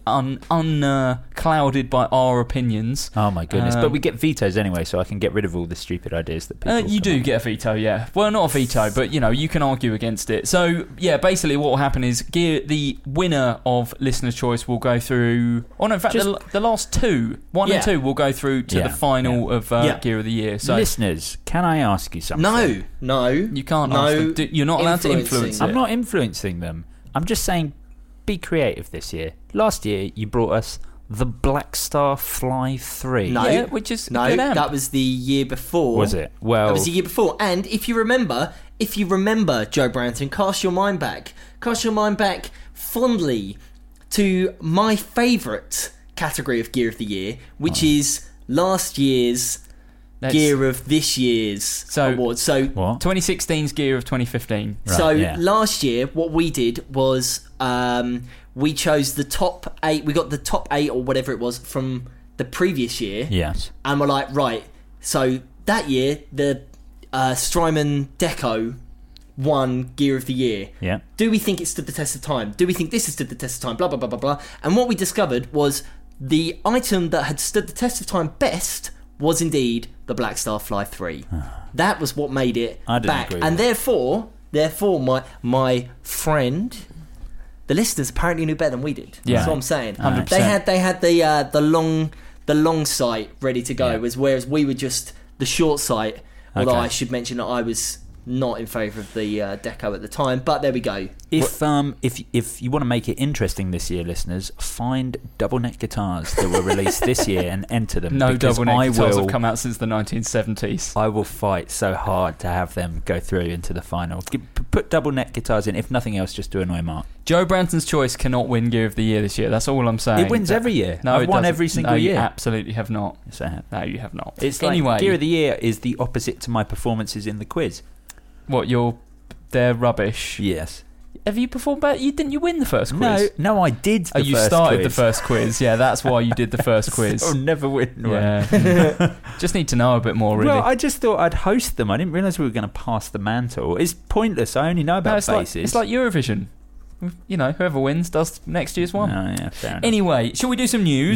Speaker 3: unclouded by our opinions.
Speaker 5: Oh my goodness. But we get vetoes anyway, so I can get rid of all the stupid ideas that people
Speaker 3: you do get a veto, yeah. Well, not a veto, but you can argue against it. So yeah, basically what will happen is the winner of listener's choice will go through, in fact the last two, one and two will go through to the final of Gear of the Year. So
Speaker 5: listeners, can I ask you something?
Speaker 4: No,
Speaker 3: you can't ask them. You're not allowed to influence it.
Speaker 5: I'm not influencing them. I'm just saying, be creative this year. Last year, you brought us the Blackstar Fly 3.
Speaker 3: No, which is good amp.
Speaker 4: That was the year before.
Speaker 5: Was it? Well,
Speaker 4: that was the year before. And if you remember, Joe Branton, cast your mind back fondly to my favourite category of Gear of the Year, which is last year's Gear of this year's award. So
Speaker 3: 2016's Gear of 2015.
Speaker 5: Right,
Speaker 4: last year, what we did was we chose the top 8. We got the top 8 or whatever it was from the previous year.
Speaker 5: Yes.
Speaker 4: And we're like, right. So that year, the Strymon Deco won Gear of the Year.
Speaker 5: Yeah.
Speaker 4: Do we think it stood the test of time? Do we think this has stood the test of time? Blah blah blah blah blah. And what we discovered was the item that had stood the test of time best was indeed the Blackstar Fly 3. That was what made it back. And therefore, my friend, the listeners apparently knew better than we did.
Speaker 3: Yeah.
Speaker 4: That's what I'm saying.
Speaker 3: 100%.
Speaker 4: They had the long sight ready to go, whereas we were just the short sight. Although I should mention that I was not in favour of the Deco at the time, but there we go.
Speaker 5: If you want to make it interesting this year, listeners, find double neck guitars that were released this year and enter them.
Speaker 3: No double neck guitars have come out since the 1970s.
Speaker 5: I will fight so hard to have them go through into the final. Put double neck guitars in, if nothing else, just to annoy Mark.
Speaker 3: Joe Branton's choice cannot win Gear of the Year this year. That's all I'm saying.
Speaker 5: It wins every year.
Speaker 3: No,
Speaker 5: I've won every single year.
Speaker 3: You absolutely have not.
Speaker 5: Yes, I have.
Speaker 3: No, you have not.
Speaker 5: It's
Speaker 3: anyway,
Speaker 5: like Gear of the Year is the opposite to my performances in the quiz.
Speaker 3: What, they're rubbish?
Speaker 5: Yes.
Speaker 3: Have you performed better? Didn't you win the first quiz?
Speaker 5: No, I did the first quiz.
Speaker 3: You started the first quiz. Yeah, that's why you did the first quiz.
Speaker 5: I'll never win one.
Speaker 3: Yeah. Just need to know a bit more, really.
Speaker 5: Well, I just thought I'd host them. I didn't realise we were going to pass the mantle. It's pointless. I only know about bases.
Speaker 3: It's like Eurovision. Whoever wins does next year's one.
Speaker 5: Oh, yeah, fair enough.
Speaker 3: Anyway, shall we do some news?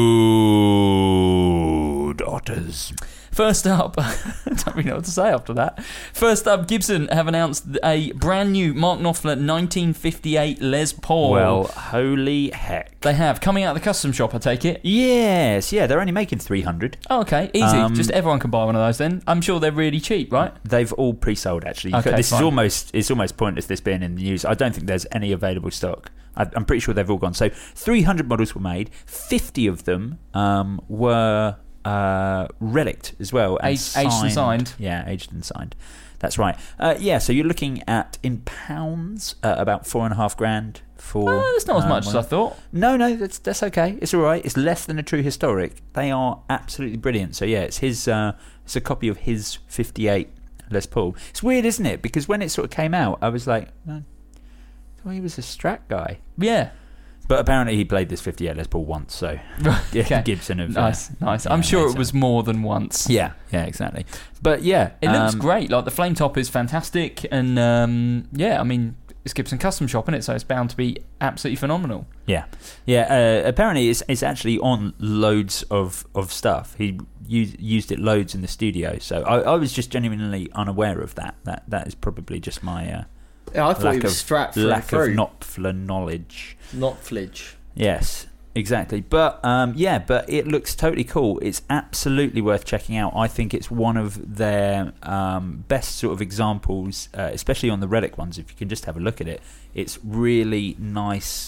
Speaker 5: Nude otters.
Speaker 3: First up, I don't really know what to say after that. First up, Gibson have announced a brand new Mark Knopfler 1958 Les Paul.
Speaker 5: Well, holy heck.
Speaker 3: They have. Coming out of the custom shop, I take it?
Speaker 5: Yes, yeah, they're only making 300.
Speaker 3: Oh, okay, easy. Just everyone can buy one of those then. I'm sure they're really cheap, right?
Speaker 5: They've all pre-sold, actually.
Speaker 3: Okay,
Speaker 5: it's almost pointless this being in the news. I don't think there's any available stock. I'm pretty sure they've all gone. So 300 models were made. 50 of them were relict as well. And
Speaker 3: aged and signed.
Speaker 5: Yeah, aged and signed. That's right. So you're looking at, in pounds, about $4,500 for...
Speaker 3: that's not as much as I thought.
Speaker 5: No, that's okay. It's all right. It's less than a true historic. They are absolutely brilliant. So yeah, it's his. It's a copy of his 58 Les Paul. It's weird, isn't it? Because when it sort of came out, I was like, well, he was a Strat guy.
Speaker 3: Yeah.
Speaker 5: But apparently he played this 58 Les Paul once, so
Speaker 3: okay.
Speaker 5: Gibson have...
Speaker 3: Nice. I'm sure it was more than once.
Speaker 5: Yeah, exactly. But yeah...
Speaker 3: It looks great. Like, the flame top is fantastic, and I mean, it's Gibson Custom Shop, isn't it? So it's bound to be absolutely phenomenal.
Speaker 5: Yeah. Apparently it's actually on loads of stuff. He used it loads in the studio, so I was just genuinely unaware of that. That is probably just my...
Speaker 4: I thought it was Strat through
Speaker 5: lack
Speaker 4: and
Speaker 5: of
Speaker 4: through.
Speaker 5: Knopfler knowledge.
Speaker 4: Knopfledge.
Speaker 5: Yes, exactly. But but it looks totally cool. It's absolutely worth checking out. I think it's one of their best sort of examples, especially on the relic ones. If you can just have a look at it, it's really nice,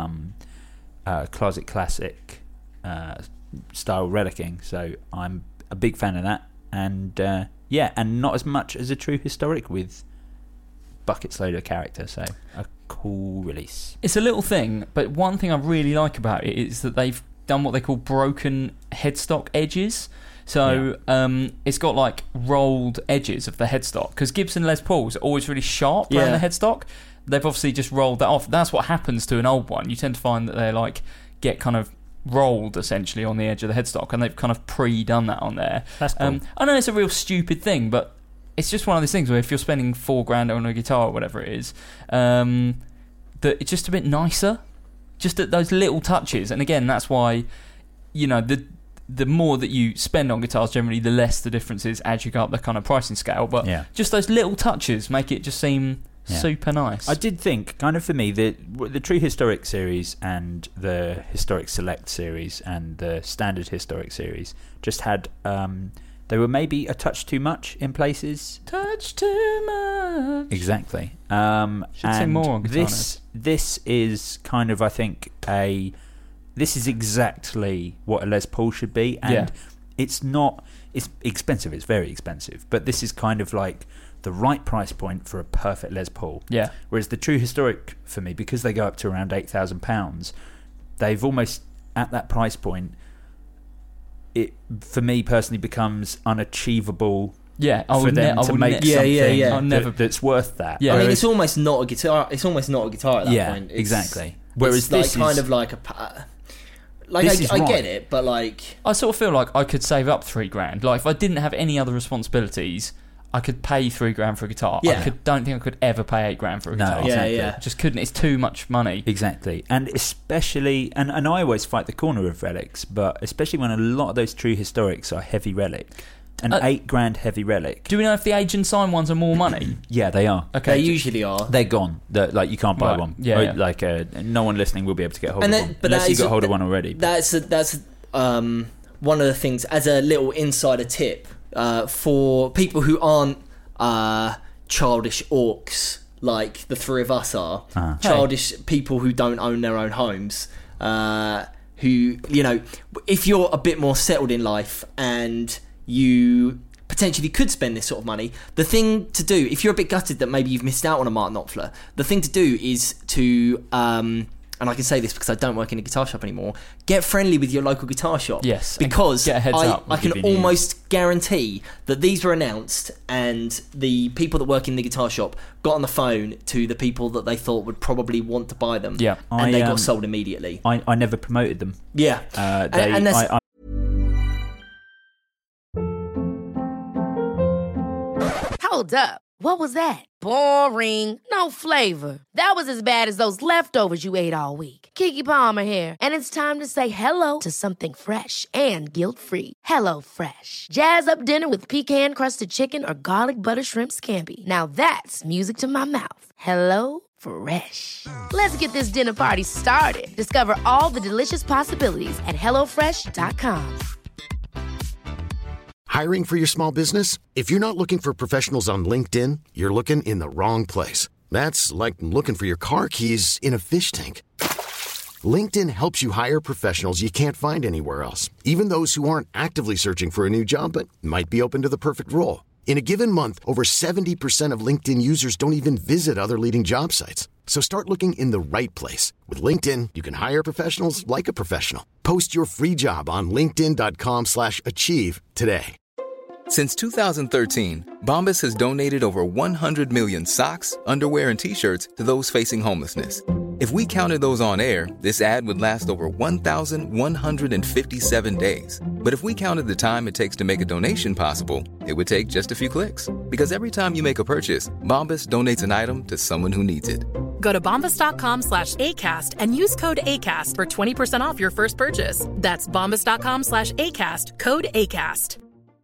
Speaker 5: closet classic style relicking. So I'm a big fan of that. And and not as much as a true historic with buckets load of character, so a cool release.
Speaker 3: It's a little thing, but one thing I really like about it is that they've done what they call broken headstock edges. So it's got like rolled edges of the headstock, because Gibson Les Pauls are always really sharp around the headstock. They've obviously just rolled that off. That's what happens to an old one. You tend to find that they like get kind of rolled essentially on the edge of the headstock, and they've kind of pre-done that on there.
Speaker 5: That's cool.
Speaker 3: I know it's a real stupid thing, but it's just one of those things where if you're spending $4,000 on a guitar or whatever it is, that it's just a bit nicer, just at those little touches. And again, that's why, you know, the more that you spend on guitars, generally, the less the difference is as you go up the kind of pricing scale. But just those little touches make it just seem super nice.
Speaker 5: I did think, kind of for me, the True Historic series and the Historic Select series and the Standard Historic series just had... they were maybe a touch too much in places.
Speaker 3: Touch too much.
Speaker 5: Exactly.
Speaker 3: Should say more on Guitar Nerds.
Speaker 5: This is kind of, I think, this is exactly what a Les Paul should be, and it's not. It's expensive. It's very expensive, but this is kind of like the right price point for a perfect Les Paul.
Speaker 3: Yeah.
Speaker 5: Whereas the True Historic, for me, because they go up to around £8,000, they've almost at that price point. It, for me personally, becomes unachievable.
Speaker 3: Yeah,
Speaker 5: for them to make something that's worth that.
Speaker 4: Yeah, I mean, it's almost not a guitar. It's almost not a guitar at that point.
Speaker 5: Exactly.
Speaker 4: Whereas this like kind of like a. Like I get it, but like
Speaker 3: I sort of feel like I could save up $3,000. Like if I didn't have any other responsibilities, I could pay $3,000 for a guitar.
Speaker 4: Yeah.
Speaker 3: Don't think I could ever pay $8,000 for a guitar.
Speaker 5: No, exactly.
Speaker 3: Just couldn't. It's too much money.
Speaker 5: Exactly, and especially, and I always fight the corner of relics, but especially when a lot of those true historics are heavy relic, an $8,000 heavy relic.
Speaker 3: Do we know if the age and sign ones are more money?
Speaker 5: Yeah, they are.
Speaker 4: Okay, they usually are.
Speaker 5: They're gone. Like you can't buy one.
Speaker 3: Yeah,
Speaker 5: like no one listening will be able to get hold of one
Speaker 4: but
Speaker 5: unless you got hold of one already.
Speaker 4: That's one of the things as a little insider tip for people who aren't childish orcs like the three of us are. Childish people who don't own their own homes, who, you know, if you're a bit more settled in life and you potentially could spend this sort of money, the thing to do, if you're a bit gutted that maybe you've missed out on a Mark Knopfler, the thing to do is to and I can say this because I don't work in a guitar shop anymore, get friendly with your local guitar shop.
Speaker 3: Yes,
Speaker 4: because
Speaker 3: get a heads up.
Speaker 4: I can almost guarantee that these were announced and the people that work in the guitar shop got on the phone to the people that they thought would probably want to buy them.
Speaker 3: Yeah.
Speaker 4: And they got sold immediately.
Speaker 5: I never promoted them.
Speaker 4: Yeah. And that's...
Speaker 2: Hold up. What was that? Boring. No flavor. That was as bad as those leftovers you ate all week. Keke Palmer here, and it's time to say hello to something fresh and guilt-free. Hello Fresh. Jazz up dinner with pecan-crusted chicken or garlic butter shrimp scampi. Now that's music to my mouth. Hello Fresh. Let's get this dinner party started. Discover all the delicious possibilities at HelloFresh.com.
Speaker 1: Hiring for your small business? If you're not looking for professionals on LinkedIn, you're looking in the wrong place. That's like looking for your car keys in a fish tank. LinkedIn helps you hire professionals you can't find anywhere else, even those who aren't actively searching for a new job but might be open to the perfect role. In a given month, over 70% of LinkedIn users don't even visit other leading job sites. So start looking in the right place. With LinkedIn, you can hire professionals like a professional. Post your free job on linkedin.com/achieve today.
Speaker 6: Since 2013, Bombas has donated over 100 million socks, underwear, and T-shirts to those facing homelessness. If we counted those on air, this ad would last over 1,157 days. But if we counted the time it takes to make a donation possible, it would take just a few clicks. Because every time you make a purchase, Bombas donates an item to someone who needs it.
Speaker 7: Go to bombas.com/ACAST and use code ACAST for 20% off your first purchase. That's bombas.com/ACAST, code ACAST.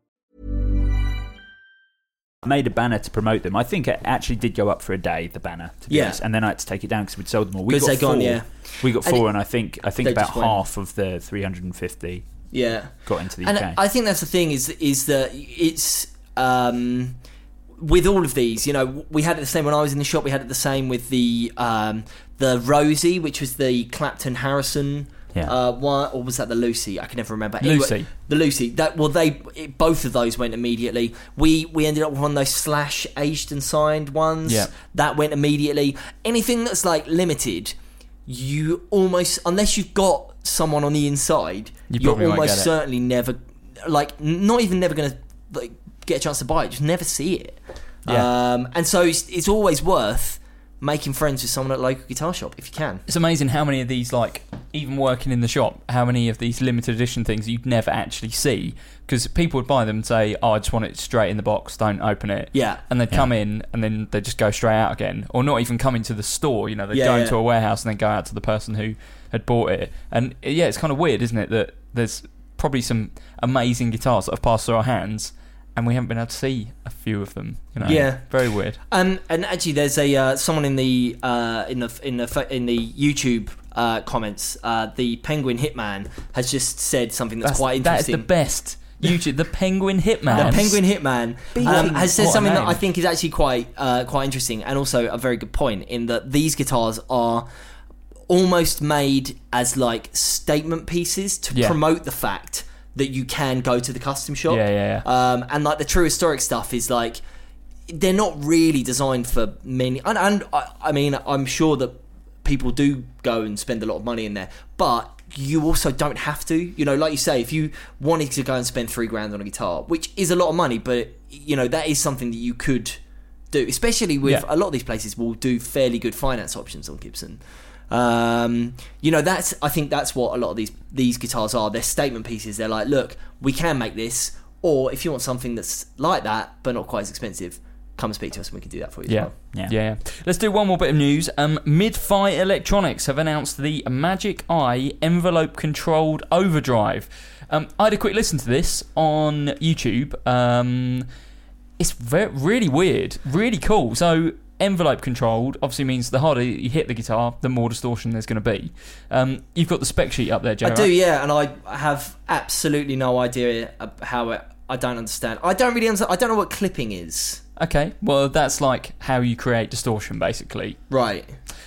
Speaker 5: I made a banner to promote them. I think it actually did go up for a day, the banner, to be honest, and then I had to take it down because we'd sold them all. We got four. We got four, and I think about half of the 350 got into the UK.
Speaker 4: And I think that's the thing is that it's with all of these, you know, we had it the same when I was in the shop. We had it the same with the Rosie, which was the Clapton Harrison. One, or was that the Lucy? I can never remember.
Speaker 3: Lucy.
Speaker 4: Anyway, the Lucy. Both of those went immediately. We ended up with one of those slash aged and signed ones.
Speaker 3: Yeah.
Speaker 4: That went immediately. Anything that's like limited, you almost, unless you've got someone on the inside, you're almost certainly never, like, not even never going to like get a chance to buy it. Just never see it.
Speaker 3: Yeah.
Speaker 4: And so it's always worth making friends with someone at a local guitar shop if you can.
Speaker 3: It's amazing how many of these, like, even working in the shop, how many of these limited edition things you'd never actually see, because people would buy them and say, oh, I just want it straight in the box, don't open it.
Speaker 4: Yeah.
Speaker 3: And they'd come in and then they'd just go straight out again, or not even come into the store, you know, they'd go into a warehouse and then go out to the person who had bought it. And yeah, it's kind of weird, isn't it, that there's probably some amazing guitars that have passed through our hands and we haven't been able to see a few of them. You know?
Speaker 4: Yeah,
Speaker 3: very weird.
Speaker 4: And actually, there's a someone in the YouTube comments. The Penguin Hitman has just said something that's quite interesting.
Speaker 3: That is the best YouTube. The Penguin Hitman.
Speaker 4: The Penguin Hitman has said something that I think is actually quite interesting, and also a very good point in that these guitars are almost made as like statement pieces to promote the fact that you can go to the custom shop. And like the true historic stuff is like, they're not really designed for many. And I mean, I'm sure that people do go and spend a lot of money in there, but you also don't have to. You know, like you say, if you wanted to go and spend $3,000 on a guitar, which is a lot of money, but you know, that is something that you could do, especially with a lot of these places will do fairly good finance options on Gibson. You know, I think that's what a lot of these guitars are. They're statement pieces. They're like, look, we can make this, or if you want something that's like that but not quite as expensive, come and speak to us and we can do that for you as well.
Speaker 3: Yeah. Let's do one more bit of news. Mid-Fi Electronics have announced the Magic Eye envelope controlled overdrive. I had a quick listen to this on YouTube. It's really weird, really cool. So envelope controlled obviously means the harder you hit the guitar, the more distortion there's going to be. You've got the spec sheet up there, Joe.
Speaker 4: I do, yeah, and I have absolutely no idea how it. I don't understand. I don't really understand. I don't know what clipping is.
Speaker 3: Okay, well that's like how you create distortion, basically.
Speaker 4: Right.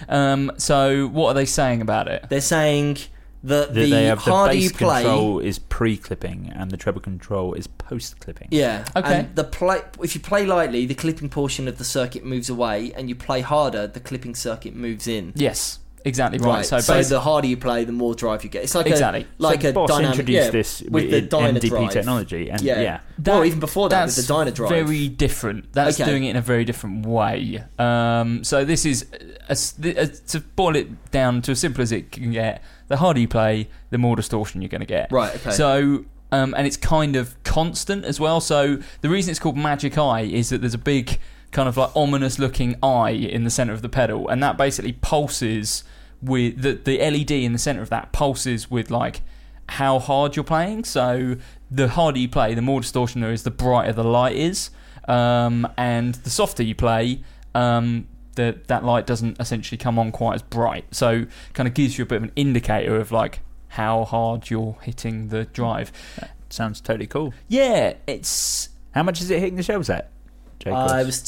Speaker 3: So what are they saying about it?
Speaker 4: They're saying that the harder you play,
Speaker 5: control is pre-clipping and the treble control is post-clipping.
Speaker 4: Yeah.
Speaker 3: Okay.
Speaker 4: And if you play lightly, the clipping portion of the circuit moves away, and you play harder, the clipping circuit moves in.
Speaker 3: Yes, exactly right.
Speaker 4: So the harder you play, the more drive you get. It's like
Speaker 3: exactly
Speaker 4: a
Speaker 5: Boss
Speaker 4: dynamic.
Speaker 5: introduced this
Speaker 4: with the
Speaker 5: MDP technology, and
Speaker 4: or even before that with the Dynadrive.
Speaker 3: Very different. That's doing it in a very different way. So this is to boil it down to as simple as it can get. The harder you play, the more distortion you're going to get.
Speaker 4: Right. Okay.
Speaker 3: So. And it's kind of constant as well. So the reason it's called Magic Eye is that there's a big kind of like ominous looking eye in the center of the pedal, and that basically pulses with the LED in the center of that pulses with like how hard you're playing. So the harder you play, the more distortion there is, the brighter the light is, and the softer you play, that light doesn't essentially come on quite as bright. So kind of gives you a bit of an indicator of like how hard you're hitting the drive.
Speaker 5: That sounds totally cool.
Speaker 3: Yeah, it's...
Speaker 5: How much is it hitting the shelves at? J.
Speaker 4: It
Speaker 5: Cross?
Speaker 4: was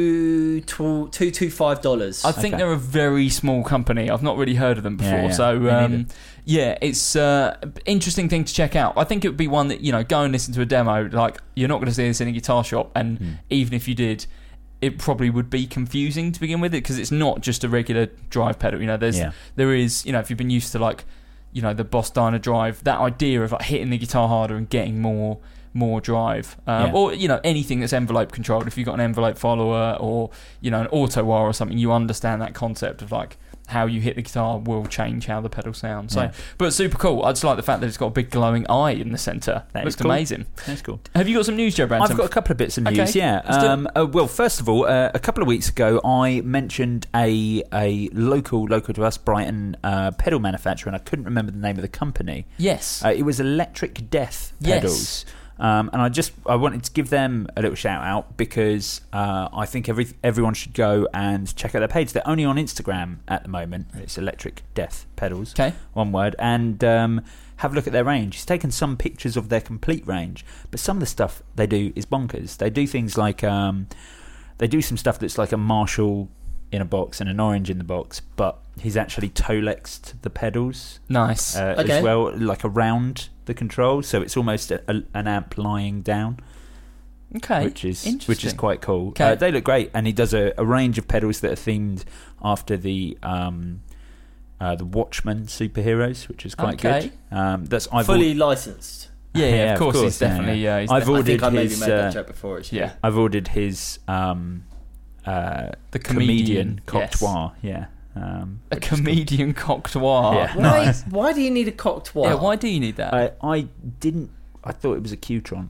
Speaker 4: $225.
Speaker 3: I think
Speaker 5: Okay.
Speaker 3: they're a very small company. I've not really heard of them before.
Speaker 5: Yeah, yeah.
Speaker 3: So,
Speaker 5: Me neither.
Speaker 3: yeah, it's interesting thing to check out. I think it would be one that, go and listen to a demo. Like, you're not going to see this in a guitar shop, and even if you did, it probably would be confusing to begin with, because it's not just a regular drive pedal. There is, if you've been used to like, the Boss Dyna drive, that idea of like hitting the guitar harder and getting more drive, or anything that's envelope controlled. If you've got an envelope follower or an auto wire or something, you understand that concept of like how you hit the guitar will change how the pedal sounds. So, but super cool. I just like the fact that it's got a big glowing eye in the centre. That looks cool. Amazing.
Speaker 5: That's cool.
Speaker 3: Have you got some news, Joe Branson?
Speaker 5: I've got a couple of bits of news.
Speaker 3: Okay,
Speaker 5: Yeah. Well, first of all, a couple of weeks ago, I mentioned a local to us, Brighton pedal manufacturer, and I couldn't remember the name of the company.
Speaker 3: Yes.
Speaker 5: It was Electric Death pedals.
Speaker 3: Yes.
Speaker 5: And I wanted to give them a little shout out because I think everyone should go and check out their page. They're only on Instagram at the moment. It's Electric Death Pedals.
Speaker 3: Okay.
Speaker 5: One word. And have a look at their range. He's taken some pictures of their complete range, but some of the stuff they do is bonkers. They do things like they do some stuff that's like a Marshall in a box and an orange in the box, but he's actually Tolexed the pedals.
Speaker 3: Nice.
Speaker 5: As well, like around the controls, so it's almost an amp lying down.
Speaker 3: Okay,
Speaker 5: which is quite cool.
Speaker 3: Okay.
Speaker 5: They look great, and he does a range of pedals that are themed after the Watchmen superheroes, which is quite good. I've
Speaker 4: fully licensed.
Speaker 3: Yeah, of course. He's definitely.
Speaker 5: Yeah.
Speaker 3: He's
Speaker 5: I've
Speaker 4: I
Speaker 5: ordered
Speaker 4: think I maybe
Speaker 5: his.
Speaker 4: made that joke before. Actually.
Speaker 3: Yeah.
Speaker 5: I've ordered his
Speaker 3: the
Speaker 5: comedian
Speaker 3: yes.
Speaker 5: Cocteau. Yeah.
Speaker 3: A comedian Cocteau.
Speaker 5: Yeah.
Speaker 4: Why do you need a Cocteau?
Speaker 3: Yeah, why do you need that?
Speaker 5: I thought it was a Qtron.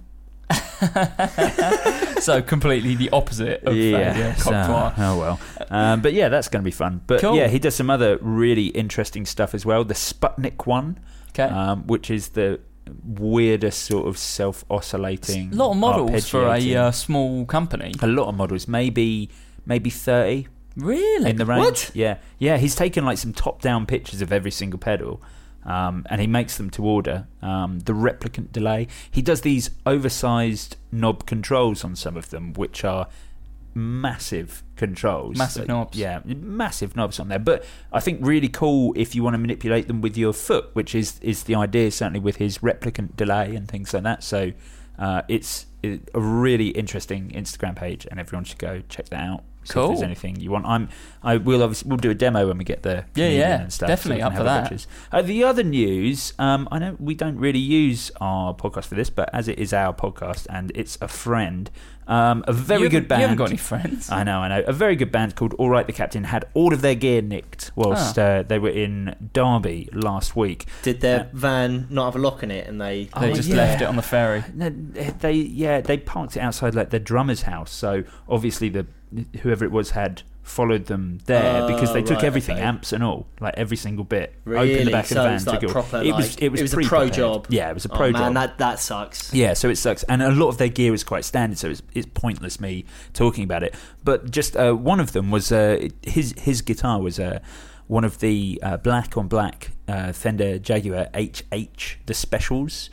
Speaker 3: So completely the opposite of Cocteau.
Speaker 5: Oh well. But yeah, that's going to be fun. But
Speaker 3: cool.
Speaker 5: yeah, he does some other really interesting stuff as well. The Sputnik one, which is the weirdest sort of self-oscillating.
Speaker 3: A lot of models for
Speaker 5: arpeggiating.
Speaker 3: a small company.
Speaker 5: A lot of models, maybe 30.
Speaker 3: Really?
Speaker 5: In the range.
Speaker 3: What?
Speaker 5: Yeah. He's taken like some top-down pictures of every single pedal, and he makes them to order. The replicant delay. He does these oversized knob controls on some of them, which are massive controls.
Speaker 3: Massive knobs.
Speaker 5: Yeah, massive knobs on there. But I think really cool if you want to manipulate them with your foot, which is the idea, certainly with his replicant delay and things like that. So it's a really interesting Instagram page, and everyone should go check that out.
Speaker 3: Cool.
Speaker 5: If there's anything you want, we'll do a demo when we get the comedian and stuff.
Speaker 3: Definitely
Speaker 5: so
Speaker 3: up for that.
Speaker 5: The other news, I know we don't really use our podcast for this, but as it is our podcast and it's a friend, a very good band.
Speaker 3: You haven't got any friends.
Speaker 5: I know. A very good band called All Right the Captain had all of their gear nicked whilst they were in Derby last week.
Speaker 4: Did their van not have a lock in it, and they
Speaker 3: just left it on the ferry?
Speaker 5: No, they parked it outside like their drummer's house. So obviously whoever it was had followed them there because they took everything, amps and all, like every single bit.
Speaker 4: Really?
Speaker 5: Opened the back
Speaker 4: So
Speaker 5: of the van.
Speaker 4: it was like proper,
Speaker 5: it was
Speaker 4: a pro
Speaker 5: pre-prepared.
Speaker 4: job.
Speaker 5: Yeah, it was a pro job.
Speaker 4: Man, that sucks.
Speaker 5: Yeah, so it sucks, and a lot of their gear was quite standard, so it's pointless me talking about it. But just one of them was his guitar was one of the black on black Fender Jaguar HH, the specials.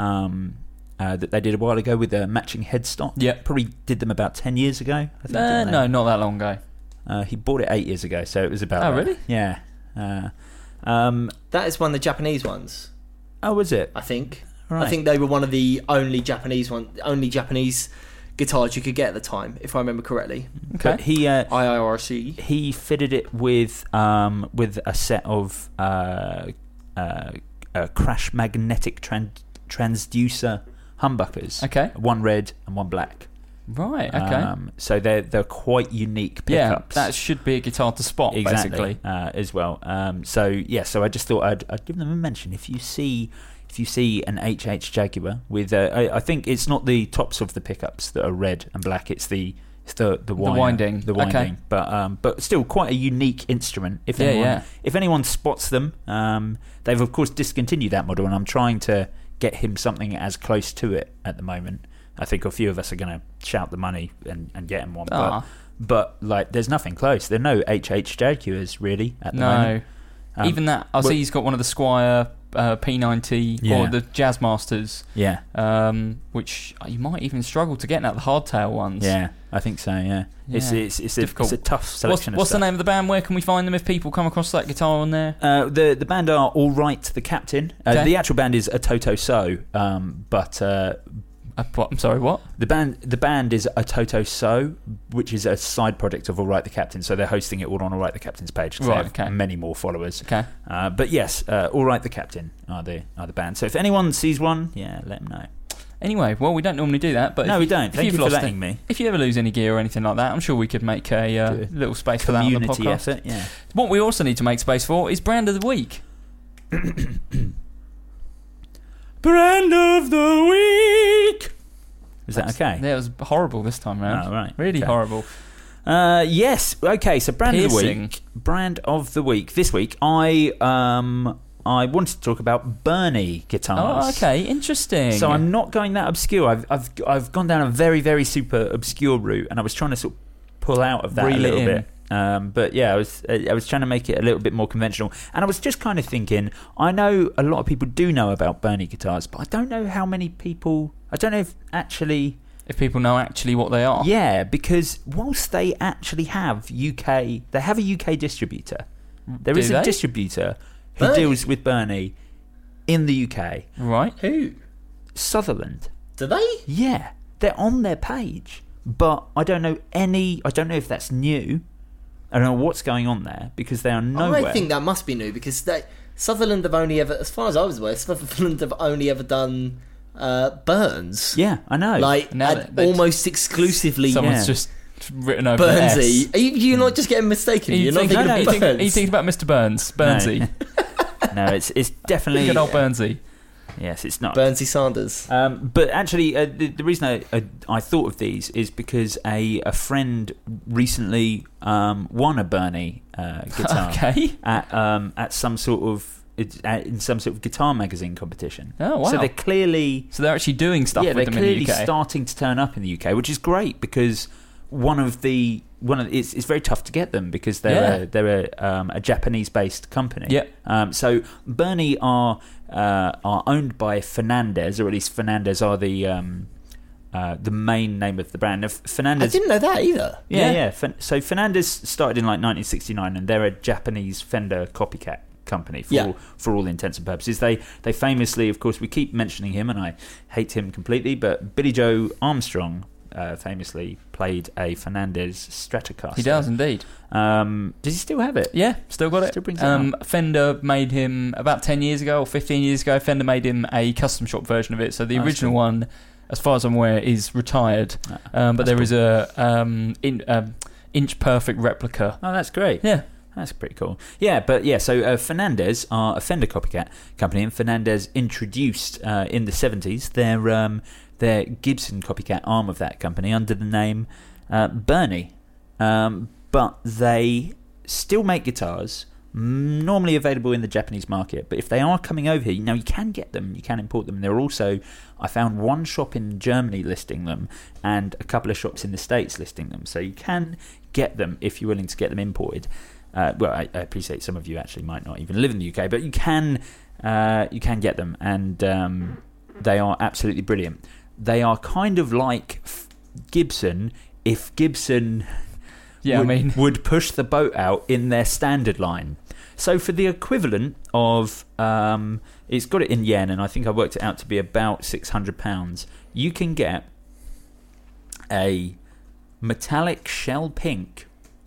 Speaker 5: That they did a while ago with a matching headstock.
Speaker 3: Yeah,
Speaker 5: probably did them about 10 years ago. I think,
Speaker 3: no, not that long ago.
Speaker 5: He bought it 8 years ago, so it was about.
Speaker 3: Oh, really?
Speaker 5: Yeah.
Speaker 4: That is one of the Japanese ones.
Speaker 5: Oh, was it?
Speaker 4: I think.
Speaker 5: Right.
Speaker 4: I think they were one of the only Japanese guitars you could get at the time, if I remember correctly.
Speaker 3: Okay.
Speaker 5: But he
Speaker 4: IIRC.
Speaker 5: He fitted it with a set of crash magnetic transducer humbuckers.
Speaker 3: Okay.
Speaker 5: One red and one black.
Speaker 3: Right. Okay.
Speaker 5: So they're quite unique pickups.
Speaker 3: Yeah, that should be a guitar to spot,
Speaker 5: exactly,
Speaker 3: basically.
Speaker 5: as well. So I just thought I'd give them a mention. If you see an HH Jaguar with, I think it's not the tops of the pickups that are red and black. It's the winding.
Speaker 3: Okay.
Speaker 5: But still quite a unique instrument. If anyone spots them, they've of course discontinued that model, and I'm trying to get him something as close to it at the moment. I think a few of us are going to shout the money and get him one. But like, there's nothing close. There are no HH Jaguars really at the moment.
Speaker 3: Even that, I'll see he's got one of the Squier P90
Speaker 5: Yeah.
Speaker 3: or the Jazzmasters,
Speaker 5: Yeah.
Speaker 3: which you might even struggle to get now, the hardtail ones.
Speaker 5: Yeah, I think so. Yeah, it's
Speaker 3: difficult.
Speaker 5: a tough selection.
Speaker 3: What's
Speaker 5: of
Speaker 3: the name of the band? Where can we find them if people come across that guitar on there?
Speaker 5: The band are All Right, the Captain.
Speaker 3: Okay.
Speaker 5: The actual band is A Toto So, but
Speaker 3: What? I'm sorry, what?
Speaker 5: the band is A Toto So, which is a side project of All Right, the Captain. So they're hosting it all on All Right, the Captain's page. 'Cause they
Speaker 3: Right,
Speaker 5: have
Speaker 3: okay.
Speaker 5: many more followers.
Speaker 3: Okay.
Speaker 5: But yes, All Right, the Captain are the band. So if anyone sees one, yeah, let them know.
Speaker 3: Anyway, well, we don't normally do that, but
Speaker 5: No,
Speaker 3: if
Speaker 5: we
Speaker 3: you-
Speaker 5: don't.
Speaker 3: if
Speaker 5: Thank
Speaker 3: you've
Speaker 5: you for
Speaker 3: lost
Speaker 5: letting me.
Speaker 3: If you ever lose any gear or anything like that, I'm sure we could make a
Speaker 5: Do a
Speaker 3: little space for that on the
Speaker 5: Community
Speaker 3: podcast.
Speaker 5: effort, yeah.
Speaker 3: What we also need to make space for is Brand of the Week.
Speaker 5: Brand of the Week. Is that okay?
Speaker 3: That was horrible this time round.
Speaker 5: Oh, right.
Speaker 3: Really
Speaker 5: Okay.
Speaker 3: horrible.
Speaker 5: Yes. Okay. So brand of the
Speaker 3: Piercing.
Speaker 5: week. Brand of the week. This week, I wanted to talk about Bernie guitars.
Speaker 3: Oh, okay, interesting.
Speaker 5: So I'm not going that obscure. I've gone down a very, very super obscure route, and I was trying to sort of pull out of that
Speaker 3: Reel
Speaker 5: a
Speaker 3: it
Speaker 5: little
Speaker 3: in.
Speaker 5: bit. But yeah, I was trying to make it a little bit more conventional, and I was just kind of thinking. I know a lot of people do know about Bernie guitars, but I don't know how many people. I don't know if actually.
Speaker 3: if people know actually what they are.
Speaker 5: Yeah, because whilst they actually have they have a UK distributor. There
Speaker 3: Do
Speaker 5: is a
Speaker 3: they?
Speaker 5: distributor who
Speaker 4: Bernie?
Speaker 5: deals with Bernie in the UK.
Speaker 3: Right.
Speaker 4: Who?
Speaker 5: Sutherland.
Speaker 4: Do they?
Speaker 5: Yeah, they're on their page, but I don't know if that's new. I don't know what's going on there because they are nowhere.
Speaker 4: I think that must be new because Sutherland have only ever, as far as I was aware, Sutherland have only ever done Burns.
Speaker 5: Yeah, I know.
Speaker 4: Like
Speaker 3: Now
Speaker 4: and
Speaker 3: they-
Speaker 4: almost exclusively
Speaker 3: Someone's
Speaker 5: Yeah.
Speaker 3: just written over the
Speaker 4: Burnsy.
Speaker 3: S.
Speaker 4: Are you're not just getting mistaken. You're not thinking
Speaker 3: are
Speaker 4: of
Speaker 3: you
Speaker 4: Burns.
Speaker 3: thinking about Mr. Burns? Burnsy.
Speaker 5: No, it's definitely
Speaker 3: Good old Burnsy.
Speaker 5: Yes, it's not.
Speaker 4: Burnsy Sanders.
Speaker 5: But actually, the reason I thought of these is because a friend recently won a Bernie guitar
Speaker 3: Okay.
Speaker 5: at some sort of in some sort of guitar magazine competition.
Speaker 3: Oh, wow.
Speaker 5: So they're clearly
Speaker 3: So they're actually doing stuff
Speaker 5: they're
Speaker 3: with them in
Speaker 5: clearly
Speaker 3: the UK.
Speaker 5: starting to turn up in the UK, which is great because it's very tough to get them because they're a Japanese based company.
Speaker 3: Yep.
Speaker 5: So Bernie are owned by Fernandez, or at least Fernandez are the main name of the brand. Now,
Speaker 4: I
Speaker 5: Fernandez.
Speaker 4: didn't know that either.
Speaker 5: Yeah. So Fernandez started in like 1969, and they're a Japanese Fender copycat company for all intents and purposes. They famously, of course, we keep mentioning him, and I hate him completely, but Billy Joe Armstrong famously played a Fernandez Stratocaster.
Speaker 3: He does indeed.
Speaker 5: Does he still have it?
Speaker 3: Yeah, still got it.
Speaker 5: Still brings it up.
Speaker 3: Fender made him about 10 years ago or 15 years ago. Fender made him a custom shop version of it. So the
Speaker 5: Oh,
Speaker 3: original
Speaker 5: cool.
Speaker 3: one, as far as I'm aware, is retired. But
Speaker 5: that's
Speaker 3: there
Speaker 5: cool.
Speaker 3: is a inch perfect replica.
Speaker 5: Oh, that's great.
Speaker 3: Yeah.
Speaker 5: That's pretty cool. Yeah, but yeah, so Fernandez are a Fender copycat company, and Fernandez introduced in the 70s their Gibson copycat arm of that company under the name Bernie. But they still make guitars, normally available in the Japanese market. But if they are coming over here, you can get them, you can import them. They're also, I found one shop in Germany listing them and a couple of shops in the States listing them. So you can get them if you're willing to get them imported. Well, I appreciate some of you actually might not even live in the UK, but you can get them, and they are absolutely brilliant. They are kind of like Gibson if Gibson would push the boat out in their standard line. So for the equivalent of, it's got it in yen, and I think I worked it out to be about £600, you can get a metallic shell pink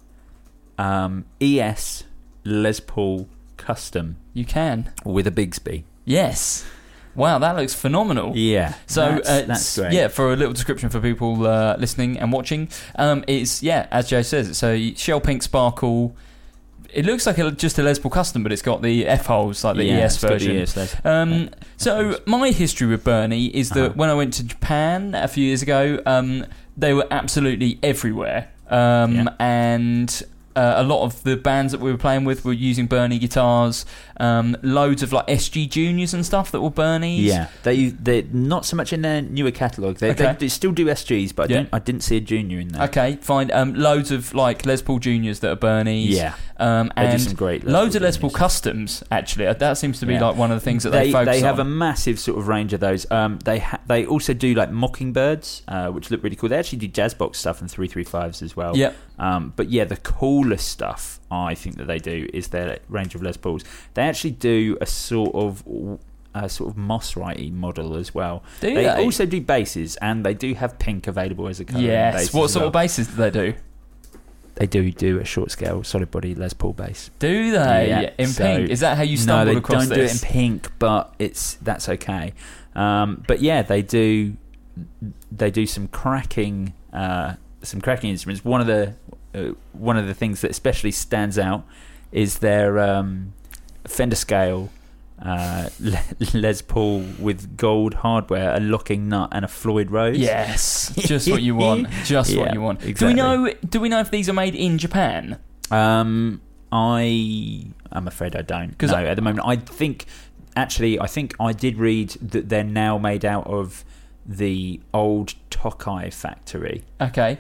Speaker 5: ES Les Paul Custom
Speaker 3: You can.
Speaker 5: with a Bigsby.
Speaker 3: Yes. Wow, that looks phenomenal.
Speaker 5: Yeah.
Speaker 3: So
Speaker 5: that's great.
Speaker 3: Yeah, for a little description for people listening and watching, it's as Joe says, it's a shell pink sparkle. It looks like just a Les Paul Custom, but it's got the F holes like the ES
Speaker 5: it's got the
Speaker 3: version.
Speaker 5: ES Les.
Speaker 3: So my history with Bernie is that when I went to Japan a few years ago, they were absolutely everywhere, and a lot of the bands that we were playing with were using Bernie guitars. Loads of like SG Juniors and stuff that were Bernies.
Speaker 5: Yeah, they're not so much in their newer catalogue. They still do SGs, but I didn't see a Junior in there.
Speaker 3: Okay, fine. Loads of like Les Paul Juniors that are Bernies.
Speaker 5: Yeah,
Speaker 3: and
Speaker 5: do some great
Speaker 3: loads of Les Paul Customs. Actually, that seems to be like one of the things that they focus on.
Speaker 5: They have a massive sort of range of those. They also do like Mockingbirds, which look really cool. They actually do Jazzbox stuff and 335s as well.
Speaker 3: Yeah.
Speaker 5: But yeah, the coolest stuff I think that they do is their range of Les Pauls. They actually do a sort of Moss Wrighty model as well. They also do basses, and they do have Pink available as a colour.
Speaker 3: Yes. What sort of basses do they do?
Speaker 5: They do a short scale solid body Les Paul bass.
Speaker 3: Do they?
Speaker 5: Yeah.
Speaker 3: In Pink? Is that how you stumbled across this?
Speaker 5: No, they don't do it in Pink, but that's okay. But yeah, they do some cracking instruments. One of the things that especially stands out is their Fender scale Les Paul with gold hardware, a locking nut, and a Floyd Rose.
Speaker 3: Yes, just what you want. Just what you want. Exactly. Do we know if these are made in Japan?
Speaker 5: I'm afraid I don't. No, at the moment, I think I did read that they're now made out of the old Tokai factory.
Speaker 3: Okay.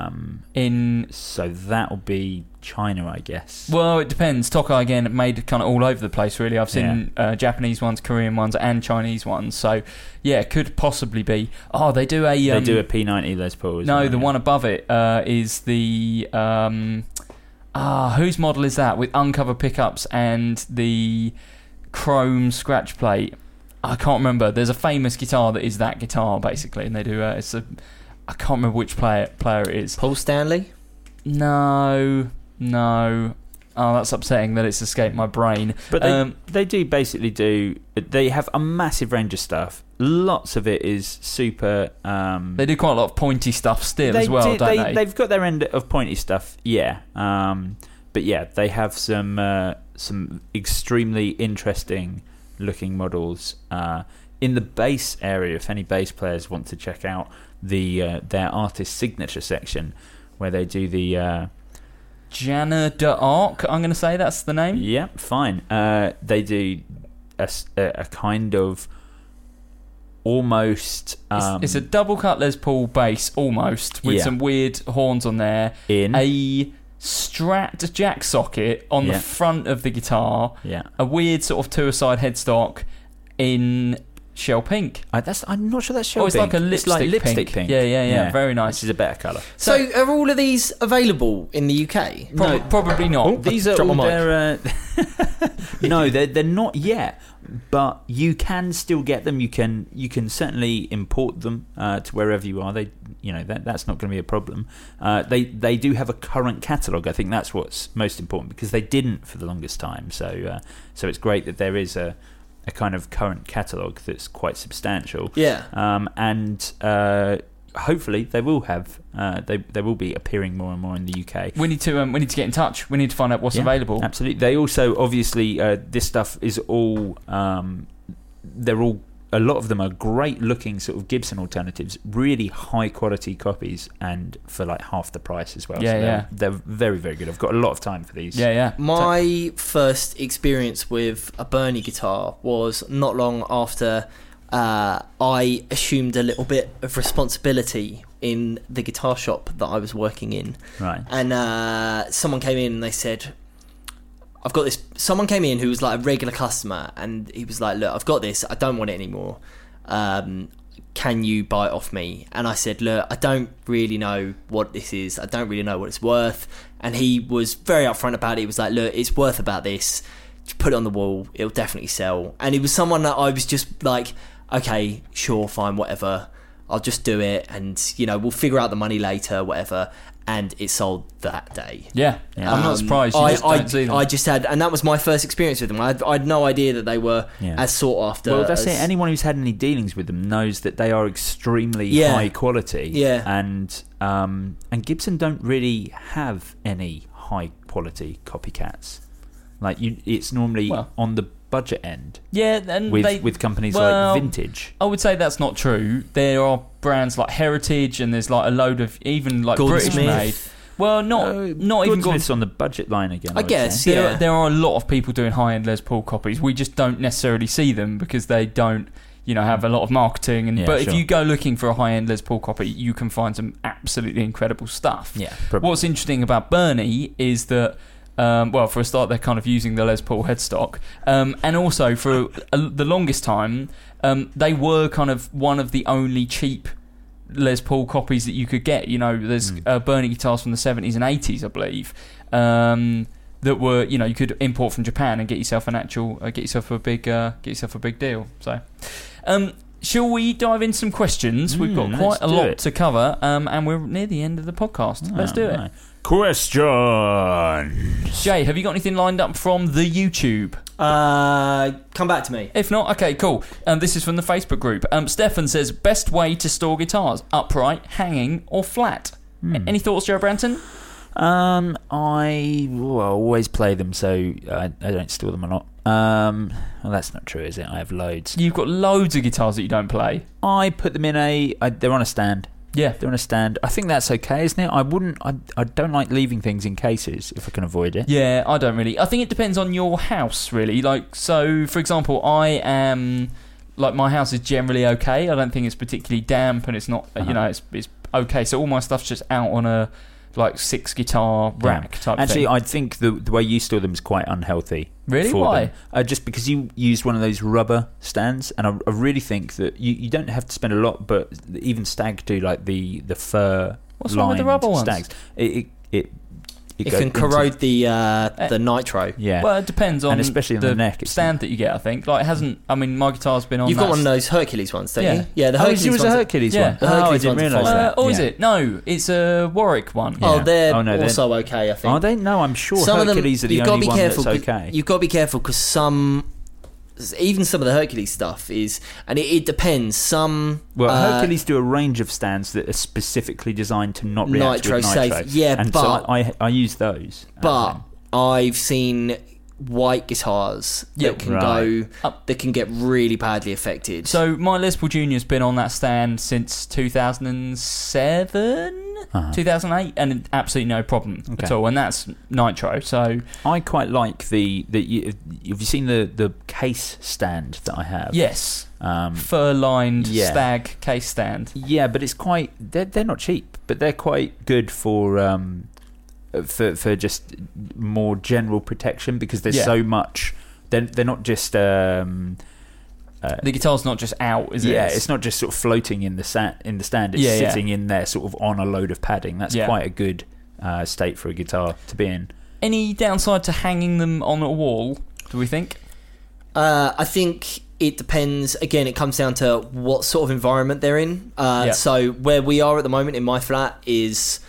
Speaker 5: So that'll be China, I guess.
Speaker 3: Well, it depends. Tokai, again, made kind of all over the place, really. I've seen Japanese ones, Korean ones, and Chinese ones. So, yeah, it could possibly be. Oh, they do a...
Speaker 5: they do a P90 Les Paul as well.
Speaker 3: No, the one above it is the... whose model is that? With uncovered pickups and the chrome scratch plate. I can't remember. There's a famous guitar that is that guitar, basically, and they do I can't remember which player it is.
Speaker 4: Paul Stanley?
Speaker 3: No. Oh, that's upsetting that it's escaped my brain.
Speaker 5: But they do basically do... They have a massive range of stuff. Lots of it is super...
Speaker 3: they do quite a lot of pointy stuff still as well, don't they?
Speaker 5: They've got their end of pointy stuff, yeah. But yeah, they have some extremely interesting looking models in the bass area. If any bass players want to check out their artist signature section, where they do the
Speaker 3: Jana de Arc, I'm going to say that's the name.
Speaker 5: Yeah, fine. They do a kind of almost
Speaker 3: it's a double cut Les Paul bass almost with some weird horns on there, in a Strat jack socket on the front of the guitar, a weird sort of two-a-side headstock in shell pink.
Speaker 5: I'm not sure that's shell pink.
Speaker 3: It's like a lipstick pink. Yeah. Very nice.
Speaker 5: This is a better colour.
Speaker 4: So are all of these available in the UK?
Speaker 3: No, probably not.
Speaker 5: These are all their... No, they're not yet. But you can still get them. You can certainly import them to wherever you are. That's not going to be a problem. They do have a current catalogue. I think that's what's most important, because they didn't for the longest time. So it's great that there is a kind of current catalogue that's quite substantial.
Speaker 4: Yeah.
Speaker 5: And hopefully they will have. They will be appearing more and more in the UK.
Speaker 3: We need to get in touch. We need to find out what's available.
Speaker 5: Absolutely. They also obviously this stuff is all. They're all. A lot of them are great looking sort of Gibson alternatives, really high quality copies, and for like half the price as well. They're very, very good. I've got a lot of time for these.
Speaker 4: My first experience with a Bernie guitar was not long after I assumed a little bit of responsibility in the guitar shop that I was working in.
Speaker 5: Right.
Speaker 4: And someone came in and they said, I've got this. Someone came in who was like a regular customer, and he was like, look, I've got this, I don't want it anymore, can you buy it off me? And I said, look, I don't really know what this is, I don't really know what it's worth. And he was very upfront about it. He was like, look, it's worth about this, just put it on the wall, it'll definitely sell. And he was someone that I was just like, okay, sure, fine, whatever, I'll just do it, and we'll figure out the money later, whatever. And it sold that day.
Speaker 3: Yeah. I'm not surprised.
Speaker 4: I just had, and that was my first experience with them. I had no idea that they were as sought after.
Speaker 5: Well, that's it. Anyone who's had any dealings with them knows that they are extremely high quality.
Speaker 4: Yeah.
Speaker 5: And Gibson don't really have any high quality copycats. Like it's normally on the budget end.
Speaker 3: Yeah, and
Speaker 5: with companies like Vintage.
Speaker 3: I would say that's not true. There are brands like Heritage, and there's like a load of even like
Speaker 4: Gordon
Speaker 3: British
Speaker 4: Smith.
Speaker 3: made. Well, not even
Speaker 5: Goldsmiths on the budget line again.
Speaker 4: I guess,
Speaker 5: say.
Speaker 4: yeah.
Speaker 3: There are a lot of people doing high-end Les Paul copies. We just don't necessarily see them because they don't, have a lot of marketing. But if you go looking for a high-end Les Paul copy, you can find some absolutely incredible stuff.
Speaker 5: Yeah.
Speaker 3: What's interesting about Bernie is that, for a start, they're kind of using the Les Paul headstock, and also for the longest time, they were kind of one of the only cheap Les Paul copies that you could get. There's Bernie guitars from the 70s and 80s, I believe, that were you could import from Japan and get yourself a big deal. So, shall we dive into some questions? We've got quite a lot to cover, and we're near the end of the podcast. Let's do it.
Speaker 5: Question.
Speaker 3: Jay, have you got anything lined up from the YouTube?
Speaker 4: Come back to me.
Speaker 3: If not, okay, cool. This is from the Facebook group. Stefan says, best way to store guitars, upright, hanging, or flat? Any thoughts, Joe Branton?
Speaker 5: I always play them, so I don't store them a lot. Well, that's not true, is it? I have loads.
Speaker 3: You've got loads of guitars that you don't play.
Speaker 5: I put them in they're on a stand.
Speaker 3: Yeah,
Speaker 5: they're on a stand. I think that's okay, isn't it? I don't like leaving things in cases if I can avoid it.
Speaker 3: Yeah, I don't really. I think it depends on your house, really. So, for example, I am... my house is generally okay. I don't think it's particularly damp, and it's not, it's okay. So all my stuff's just out on a, 6 guitar rack type
Speaker 5: Actually,
Speaker 3: thing.
Speaker 5: I think the way you store them is quite unhealthy.
Speaker 3: Really? Why?
Speaker 5: Just because you used one of those rubber stands, and I really think that you don't have to spend a lot, but even Stag do, the fur.
Speaker 3: What's wrong with the rubber ones?
Speaker 5: Stags.
Speaker 4: It can corrode the nitro.
Speaker 5: Yeah.
Speaker 3: Well, it depends on,
Speaker 5: and especially on the neck,
Speaker 3: stand that you get, I think. It hasn't... I mean, my guitar's been on...
Speaker 4: You've got one of those Hercules ones, don't you? Yeah, the
Speaker 5: Hercules
Speaker 4: Hercules
Speaker 5: was a Hercules one.
Speaker 3: Yeah.
Speaker 4: The Hercules
Speaker 5: I didn't realise that.
Speaker 3: Oh, is it? No, it's a Warwick one.
Speaker 4: Yeah. Oh, they're also okay, I think.
Speaker 5: Are they? No, I'm sure
Speaker 4: some
Speaker 5: Hercules are the only one that's okay.
Speaker 4: You've got to be careful because even some of the Hercules stuff is, and it depends.
Speaker 5: Hercules do a range of stands that are specifically designed to not react with nitro.
Speaker 4: Safe. Yeah,
Speaker 5: and
Speaker 4: but
Speaker 5: so I use those.
Speaker 4: But I've seen white guitars that can get really badly affected.
Speaker 3: So my Les Paul Junior's been on that stand since 2007. 2008, and absolutely no problem at all, and that's nitro. So
Speaker 5: I quite like have you seen the case stand that I have?
Speaker 3: Yes, fur-lined Stag case stand.
Speaker 5: Yeah, but it's quite they're not cheap, but they're quite good for just more general protection because there's so much. They're not just.
Speaker 3: The guitar's not just out, is it?
Speaker 5: Yeah, it's not just sort of floating in the stand. It's sitting in there, sort of on a load of padding. That's quite a good state for a guitar to be in.
Speaker 3: Any downside to hanging them on a wall? Do we think?
Speaker 4: I think it depends. Again, it comes down to what sort of environment they're in. So where we are at the moment in my flat is.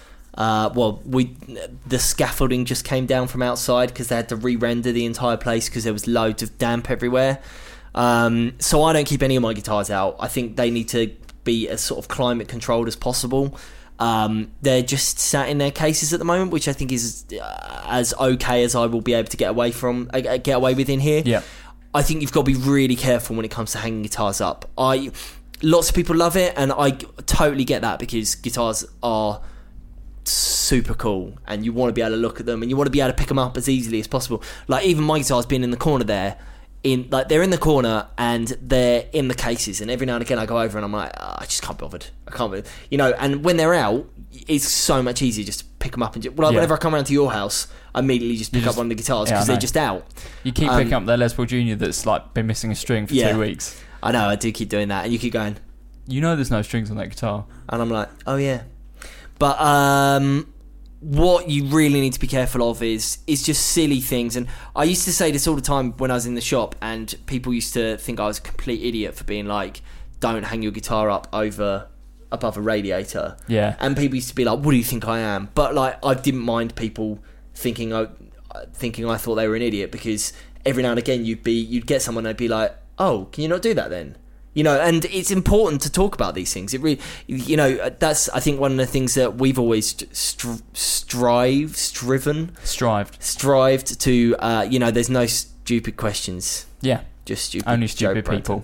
Speaker 4: The scaffolding just came down from outside because they had to re-render the entire place because there was loads of damp everywhere. So I don't keep any of my guitars out. I think they need to be as sort of climate controlled as possible. They're just sat in their cases at the moment, which I think is as okay as I will be able to get away with in here.
Speaker 3: Yeah.
Speaker 4: I think you've got to be really careful when it comes to hanging guitars up. Lots of people love it, and I totally get that because guitars are super cool and you want to be able to look at them and you want to be able to pick them up as easily as possible. Even my guitar's been in the corner there. They're in the corner and they're in the cases, and every now and again I go over and I'm like, I just can't be bothered. I can't be, and when they're out, it's so much easier just to pick them up and whenever I come around to your house, I immediately just pick up one of the guitars because they're just out.
Speaker 3: You keep picking up the Les Paul Junior that's been missing a string for 2 weeks.
Speaker 4: I know, I do keep doing that, and you keep going,
Speaker 3: there's no strings on that guitar,
Speaker 4: and I'm like, oh yeah. But what you really need to be careful of is just silly things. And I used to say this all the time when I was in the shop, and people used to think I was a complete idiot for being like, don't hang your guitar up above a radiator.
Speaker 3: Yeah.
Speaker 4: And people used to be like, what do you think I am? But I didn't mind people thinking I thought they were an idiot, because every now and again you'd get someone and they'd be like, oh, can you not do that then? And it's important to talk about these things. It really, that's, I think, one of the things that we've always strived to, there's no stupid questions.
Speaker 3: Yeah.
Speaker 4: Just stupid.
Speaker 3: Only stupid people.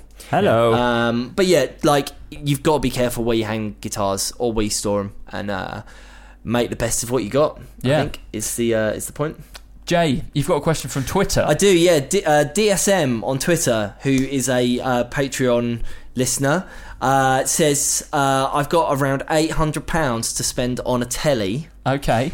Speaker 5: Hello.
Speaker 4: But yeah, you've got to be careful where you hang guitars or where you store them. And make the best of what you got.
Speaker 3: Yeah.
Speaker 4: I think is the point.
Speaker 3: Jay, you've got a question from Twitter.
Speaker 4: I do, yeah. DSM on Twitter, who is a Patreon listener, says, I've got around £800 to spend on a telly.
Speaker 3: Okay.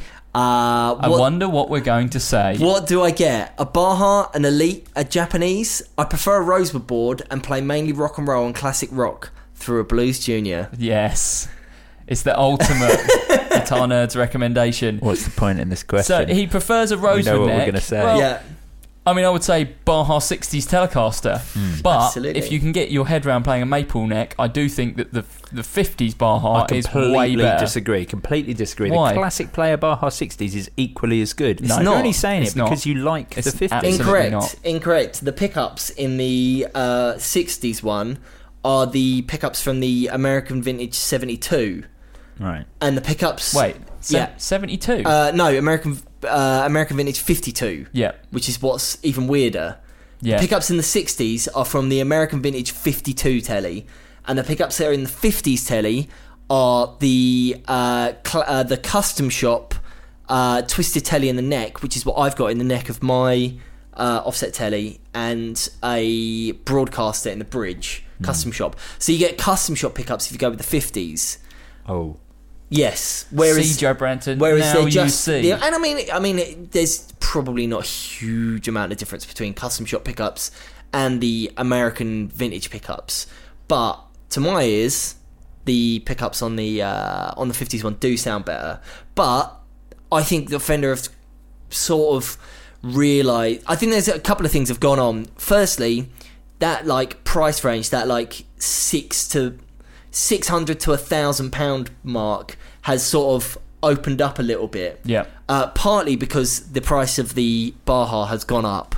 Speaker 3: I wonder what we're going to say.
Speaker 4: What do I get? A Baja, an Elite, a Japanese? I prefer a Rosewood board and play mainly rock and roll and classic rock through a Blues Junior.
Speaker 3: Yes. It's the ultimate Guitar Nerds recommendation.
Speaker 5: What's the point in this question?
Speaker 3: So he prefers a Rosewood
Speaker 5: know what
Speaker 3: neck.
Speaker 5: we're gonna say.
Speaker 3: Well,
Speaker 4: Yeah.
Speaker 3: I mean, I would say Baja 60s Telecaster, but
Speaker 4: Absolutely.
Speaker 3: if you can get your head around playing a maple neck, I do think that the 50s Baja
Speaker 5: I
Speaker 3: is way
Speaker 5: completely
Speaker 3: better.
Speaker 5: Completely disagree.
Speaker 3: Why?
Speaker 5: The classic player Baja 60s is equally as good.
Speaker 3: It's
Speaker 5: You're
Speaker 4: not.
Speaker 5: only saying
Speaker 3: It's
Speaker 5: it because
Speaker 3: not.
Speaker 5: you like
Speaker 3: It's
Speaker 5: the 50s.
Speaker 3: absolutely not.
Speaker 4: Incorrect. The pickups in the 60s one are the pickups from the American Vintage 72.
Speaker 5: Right.
Speaker 4: And the pickups...
Speaker 3: Wait,
Speaker 4: Yeah.
Speaker 3: 72?
Speaker 4: No, American Vintage 52.
Speaker 3: Yeah.
Speaker 4: Which is what's even weirder.
Speaker 3: Yeah.
Speaker 4: The pickups in the 60s are from the American Vintage 52 telly, and the pickups that are in the 50s telly are the custom shop twisted telly in the neck, which is what I've got in the neck of my offset telly, and a broadcaster in the bridge, custom shop. So you get custom shop pickups if you go with the 50s.
Speaker 5: Oh.
Speaker 4: Yes, whereas
Speaker 3: see, Joe Branton,
Speaker 4: whereas
Speaker 3: now
Speaker 4: they
Speaker 3: you
Speaker 4: just
Speaker 3: see.
Speaker 4: yeah, and I mean, there's probably not a huge amount of difference between custom shop pickups and the American vintage pickups, but to my ears, the pickups on the 50s one do sound better. But I think the Fender have sort of realised. I think there's a couple of things have gone on. Firstly, that like price range, that like £600 to £1,000 mark has sort of opened up a little bit.
Speaker 3: Yeah.
Speaker 4: Partly because the price of the Baja has gone up.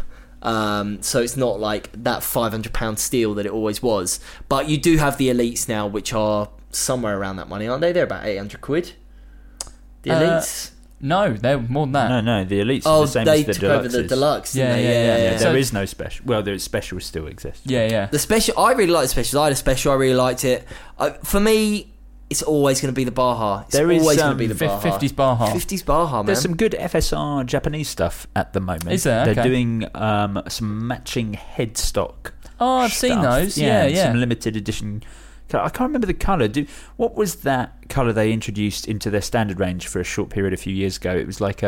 Speaker 4: So it's not like that £500 steal that it always was. But you do have the Elites now, which are somewhere around that money, aren't they? They're about £800. The Elites.
Speaker 3: No, they're more than that.
Speaker 5: No, the Elites are the same
Speaker 4: they
Speaker 5: as the
Speaker 4: took over the
Speaker 5: Deluxes.
Speaker 4: Deluxe.
Speaker 3: Yeah,
Speaker 4: didn't they?
Speaker 3: yeah.
Speaker 5: Yeah,
Speaker 3: So-
Speaker 5: there is no special. Well, the specials still exist.
Speaker 3: Yeah.
Speaker 4: The special, I really like the specials. I had a special, I really liked it. For me, it's always going to be the Baja. It's
Speaker 5: There is,
Speaker 4: always going to be the
Speaker 3: 50s
Speaker 4: Baja.
Speaker 3: Baja.
Speaker 4: 50s Baja, man.
Speaker 5: There's some good FSR Japanese stuff at the moment.
Speaker 3: Is there?
Speaker 5: They're
Speaker 3: Okay.
Speaker 5: doing some matching headstock.
Speaker 3: Oh, I've seen
Speaker 5: stuff.
Speaker 3: those. Yeah.
Speaker 5: Some limited edition. I can't remember the colour. What was that colour they introduced into their standard range for a short period a few years ago? It was like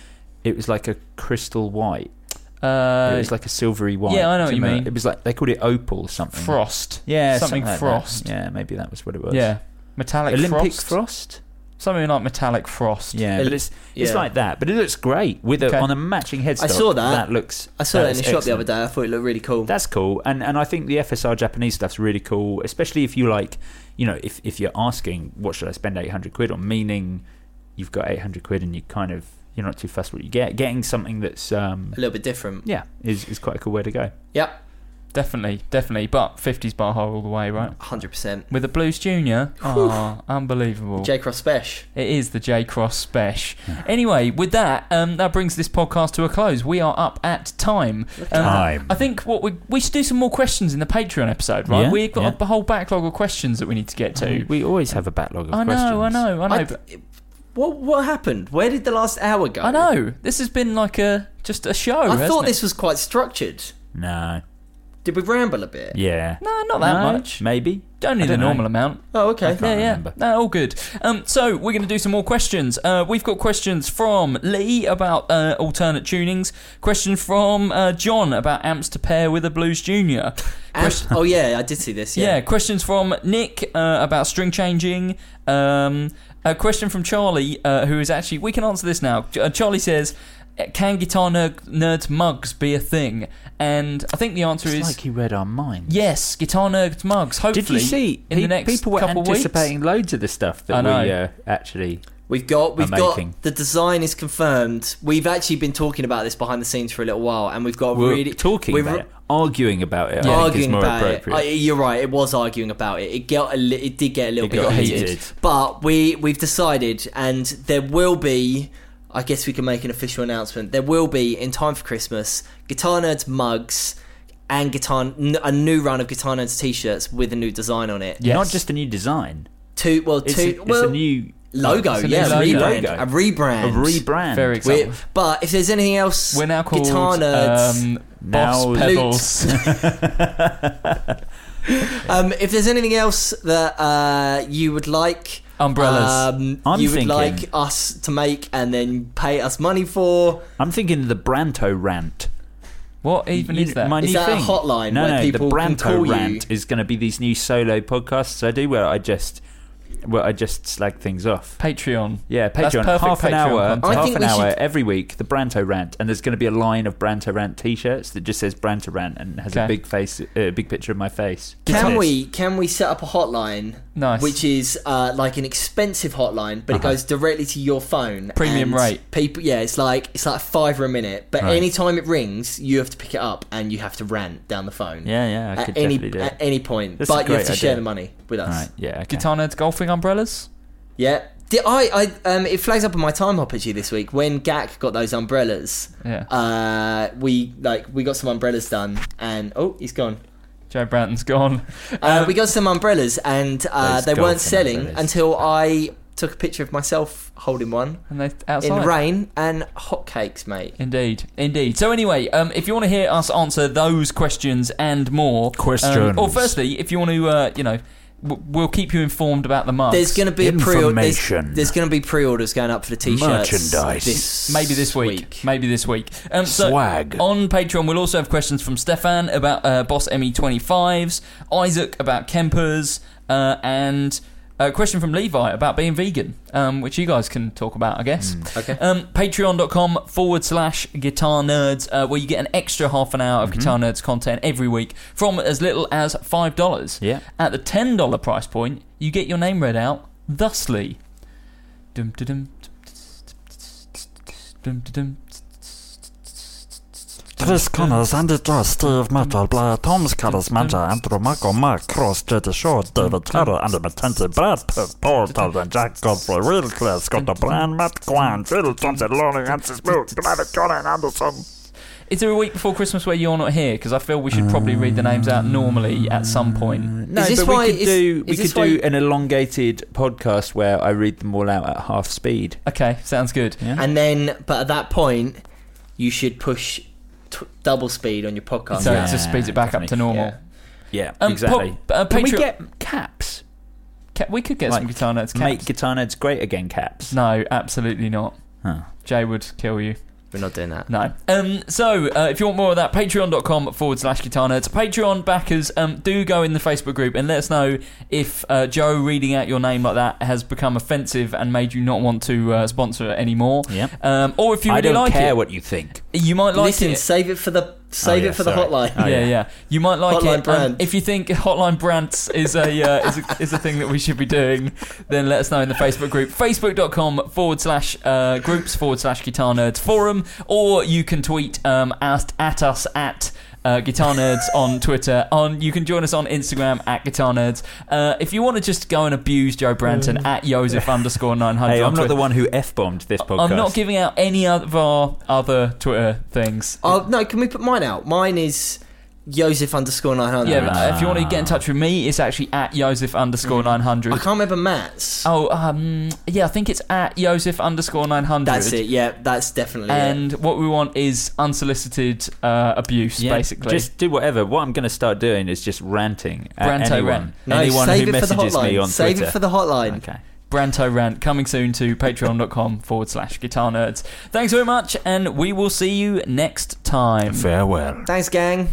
Speaker 5: a crystal white. It was like a silvery white.
Speaker 3: yeah, I know what you mean.
Speaker 5: It was like they called it opal or something.
Speaker 3: Frost.
Speaker 5: Yeah,
Speaker 3: something
Speaker 5: like
Speaker 3: frost.
Speaker 5: that. Yeah, maybe that was what it was.
Speaker 3: Yeah. Metallic
Speaker 5: Olympic
Speaker 3: frost.
Speaker 5: frost.
Speaker 3: Something like metallic frost.
Speaker 5: Yeah, but it's
Speaker 4: yeah.
Speaker 5: like that. But it looks great with
Speaker 3: Okay.
Speaker 5: on a matching headstock.
Speaker 4: I saw that.
Speaker 5: That looks.
Speaker 4: I saw that in the
Speaker 5: is
Speaker 4: shop the other
Speaker 5: excellent.
Speaker 4: day. I thought it looked really cool.
Speaker 5: That's cool, and I think the FSR Japanese stuff's really cool, especially if you like, if you're asking what should I spend £800 on, meaning you've got £800 and you're not too fussed what you get. Getting something that's
Speaker 4: a little bit different.
Speaker 5: is quite a cool way to go.
Speaker 4: Yep,
Speaker 3: Definitely. But 50s Baja all the way, right?
Speaker 4: 100%.
Speaker 3: With the Blues Junior. Oh, unbelievable.
Speaker 4: J Cross Spesh.
Speaker 3: It is the J Cross Spesh. Anyway, with that, that brings this podcast to a close. We are up at time.
Speaker 5: Time.
Speaker 3: I think what we should do some more questions in the Patreon episode, right?
Speaker 5: Yeah,
Speaker 3: We've got
Speaker 5: yeah.
Speaker 3: a whole backlog of questions that we need to get to.
Speaker 5: We always have a backlog of
Speaker 3: I
Speaker 5: questions.
Speaker 3: know.
Speaker 4: I,
Speaker 3: but
Speaker 4: what happened? Where did the last hour go?
Speaker 3: I know. This has been like just a show.
Speaker 4: I
Speaker 3: hasn't
Speaker 4: thought
Speaker 3: it?
Speaker 4: this was quite structured.
Speaker 5: No.
Speaker 4: Did we ramble a bit?
Speaker 5: Yeah.
Speaker 3: No, not that
Speaker 5: No,
Speaker 3: much.
Speaker 5: Maybe.
Speaker 3: Only
Speaker 5: I
Speaker 3: the
Speaker 5: don't know.
Speaker 3: normal amount.
Speaker 4: Oh, okay.
Speaker 5: can't remember.
Speaker 3: No, all good. So we're going to do some more questions. We've got questions from Lee about alternate tunings. Question from John about amps to pair with a Blues Junior.
Speaker 4: Oh, yeah, I did see this. Yeah.
Speaker 3: Questions from Nick about string changing. A question from Charlie, who is actually... We can answer this now. Charlie says, can Guitar Nerds mugs be a thing? And I think the answer
Speaker 5: It's
Speaker 3: is...
Speaker 5: like he read our minds.
Speaker 3: Yes, Guitar Nerds mugs. Hopefully,
Speaker 5: Did you see?
Speaker 3: in the next
Speaker 5: people were
Speaker 3: couple
Speaker 5: anticipating
Speaker 3: weeks.
Speaker 5: loads of the stuff
Speaker 3: I
Speaker 5: that
Speaker 3: know.
Speaker 5: we actually.
Speaker 4: We've got
Speaker 5: making.
Speaker 4: the design is confirmed. We've actually been talking about this behind the scenes for a little while, and we've got
Speaker 5: We're
Speaker 4: really
Speaker 5: talking about it, arguing about it. I think is
Speaker 4: arguing
Speaker 5: more
Speaker 4: about
Speaker 5: appropriate.
Speaker 4: it. You're right. It was arguing about it. It did get a little
Speaker 5: It
Speaker 4: bit
Speaker 5: got
Speaker 4: heated.
Speaker 5: heated.
Speaker 4: But we've decided, and there will be. I guess we can make an official announcement. There will be, in time for Christmas, Guitar Nerds mugs and a new run of Guitar Nerds t-shirts with a new design on it.
Speaker 3: Yes.
Speaker 5: Not just a new design.
Speaker 4: It's
Speaker 5: It's a new
Speaker 4: logo.
Speaker 3: It's a new
Speaker 4: Yeah,
Speaker 3: logo.
Speaker 4: a rebrand.
Speaker 5: A rebrand.
Speaker 3: Very exciting.
Speaker 4: But if there's anything else,
Speaker 3: We're now called
Speaker 4: Guitar Nerds.
Speaker 3: Boss
Speaker 5: now
Speaker 3: Pebbles.
Speaker 4: If there's anything else that you would like,
Speaker 3: Umbrellas.
Speaker 4: you would
Speaker 5: thinking-
Speaker 4: like us to make and then pay us money for.
Speaker 5: I'm thinking the Branto rant.
Speaker 3: What even is that?
Speaker 5: My
Speaker 4: Is
Speaker 5: new
Speaker 4: that a
Speaker 5: thing.
Speaker 4: hotline
Speaker 5: No,
Speaker 4: where
Speaker 5: no,
Speaker 4: people
Speaker 5: the
Speaker 4: can
Speaker 5: Branto
Speaker 4: call you?
Speaker 5: rant is going to be these new solo podcasts I do where I just slag things off.
Speaker 3: Patreon.
Speaker 5: Yeah,
Speaker 3: That's
Speaker 5: Patreon.
Speaker 3: perfect
Speaker 5: Half an
Speaker 3: Patreon
Speaker 5: hour,
Speaker 3: content.
Speaker 4: I
Speaker 5: half
Speaker 4: think
Speaker 5: an
Speaker 4: we
Speaker 5: hour
Speaker 4: should-
Speaker 5: every week. The Branto rant, and there's going to be a line of Branto rant T-shirts that just says Branto rant and has
Speaker 3: Okay.
Speaker 5: a big face, big picture of my face.
Speaker 4: Can
Speaker 5: Yes.
Speaker 4: we set up a hotline?
Speaker 3: Nice.
Speaker 4: Which is like an expensive hotline, but it goes directly to your phone.
Speaker 3: Premium
Speaker 4: and
Speaker 3: rate.
Speaker 4: People, yeah, it's like $5 a minute. But
Speaker 5: Right.
Speaker 4: anytime it rings, you have to pick it up and you have to rant down the phone.
Speaker 5: Yeah, I
Speaker 4: At
Speaker 5: could
Speaker 4: any
Speaker 5: definitely do it.
Speaker 4: at any point,
Speaker 5: That's a
Speaker 4: but you have
Speaker 5: great
Speaker 4: to share
Speaker 5: idea.
Speaker 4: the money with us.
Speaker 5: Right, yeah, okay.
Speaker 3: Guitar Nerds golfing umbrellas.
Speaker 4: Yeah. It flags up on my time hop actually this week when Gak got those umbrellas.
Speaker 3: Yeah.
Speaker 4: We got some umbrellas done, and he's gone.
Speaker 3: Joe Branton's gone.
Speaker 4: We got some umbrellas, and
Speaker 5: Those
Speaker 4: they weren't
Speaker 5: golfing
Speaker 4: selling
Speaker 5: umbrellas.
Speaker 4: until I took a picture of myself holding one
Speaker 3: And they outside.
Speaker 4: in the rain and hotcakes, mate.
Speaker 3: Indeed. So anyway, if you want to hear us answer those questions and more,
Speaker 5: Questions.
Speaker 3: or firstly, if you want to, we'll keep you informed about the mugs.
Speaker 4: There's going to be a
Speaker 5: Information.
Speaker 4: there's going to be pre-orders going up for the t-shirts.
Speaker 5: Merchandise.
Speaker 3: Maybe this week. So
Speaker 5: Swag.
Speaker 3: on Patreon, we'll also have questions from Stefan about Boss ME25s, Isaac about Kempers, and a question from Levi about being vegan, which you guys can talk about, I guess.
Speaker 4: Okay.
Speaker 3: Patreon.com/Guitar Nerds, where you get an extra half an hour of Guitar Nerds content every week from as little as $5.
Speaker 5: Yeah.
Speaker 3: At the $10 price point, you get your name read out thusly. Dum-da-dum. Dum-da-dum.
Speaker 8: Chris Connors, Andy Josh, Steve Mitchell, Blair Thomas, Carlos Manja, Andrew Marco, Mark Cross, JD Shaw, David Terrell, Andy Mackenzie, Brad Pitt, Paul Talbot, Jack Godfrey, Will Clare, Scott O'Brien, Matt Kwan, Phil Johnson, Lauren Hansis, Mook, David Colin Anderson.
Speaker 3: Is there a week before Christmas where you're not here? Because I feel we should probably read the names out normally at some point.
Speaker 5: No,
Speaker 4: Is this
Speaker 5: but
Speaker 4: why-
Speaker 5: we could
Speaker 4: is
Speaker 5: do
Speaker 4: this why-
Speaker 5: an elongated podcast where I read them all out at half speed.
Speaker 3: Okay, sounds good.
Speaker 5: Yeah.
Speaker 4: And then, but at that point, you should push double speed on your podcast.
Speaker 3: So
Speaker 5: Yeah,
Speaker 3: it just speeds it back up to
Speaker 5: definitely.
Speaker 3: normal.
Speaker 4: Yeah.
Speaker 5: Yeah, exactly.
Speaker 3: Patreon.
Speaker 5: Can we get caps?
Speaker 3: We could get some
Speaker 5: Like,
Speaker 3: Guitar Nerds caps.
Speaker 5: Make Guitar Nerds great again caps.
Speaker 3: No, absolutely not.
Speaker 5: Huh.
Speaker 3: Jay would kill you.
Speaker 4: We're not doing that.
Speaker 3: No. So, if you want more of that, patreon.com/Guitar Nerds. Patreon backers, do go in the Facebook group and let us know if Joe reading out your name like that has become offensive and made you not want to sponsor it anymore.
Speaker 5: Yep.
Speaker 3: Or if you really
Speaker 5: I don't
Speaker 3: like
Speaker 5: care
Speaker 3: it.
Speaker 5: what you think.
Speaker 3: You might like
Speaker 4: Listen,
Speaker 3: it.
Speaker 4: save it for the
Speaker 5: sorry.
Speaker 4: hotline.
Speaker 5: Oh,
Speaker 3: yeah. You might like
Speaker 4: Hotline
Speaker 3: it.
Speaker 4: brand.
Speaker 3: If you think Hotline Brants is a is a thing that we should be doing, then let us know in the Facebook group, facebook.com/groups/Guitar Nerds forum, or you can tweet at us at Guitar Nerds on Twitter. You can join us on Instagram at Guitar Nerds. If you want to just go and abuse Joe Branton at Joseph_900.
Speaker 5: Hey,
Speaker 3: on
Speaker 5: I'm not
Speaker 3: Twitter.
Speaker 5: the one who f-bombed this podcast.
Speaker 3: I'm not giving out any of our other Twitter things.
Speaker 4: Oh no, can we put mine out? Mine is Joseph_900.
Speaker 3: Yeah, but if you want to get in touch with me, it's actually at Joseph_900.
Speaker 4: I can't remember Matt's.
Speaker 3: Yeah, I think it's at Joseph_900.
Speaker 4: That's it. Yeah, that's definitely
Speaker 3: And
Speaker 4: it.
Speaker 3: what we want is unsolicited abuse,
Speaker 5: Yeah,
Speaker 3: basically.
Speaker 5: just do whatever. What I'm going to start doing is just ranting at
Speaker 3: Branto
Speaker 5: anyone.
Speaker 3: rant.
Speaker 4: No,
Speaker 5: Anyone
Speaker 4: save
Speaker 5: who
Speaker 4: it for the
Speaker 5: messages
Speaker 4: hotline.
Speaker 5: me on
Speaker 4: Save
Speaker 5: Twitter.
Speaker 4: it for the hotline.
Speaker 5: Okay.
Speaker 3: Branto rant coming soon to patreon.com/Guitar Nerds. Thanks very much, and we will see you next time.
Speaker 8: Farewell.
Speaker 4: Thanks, gang.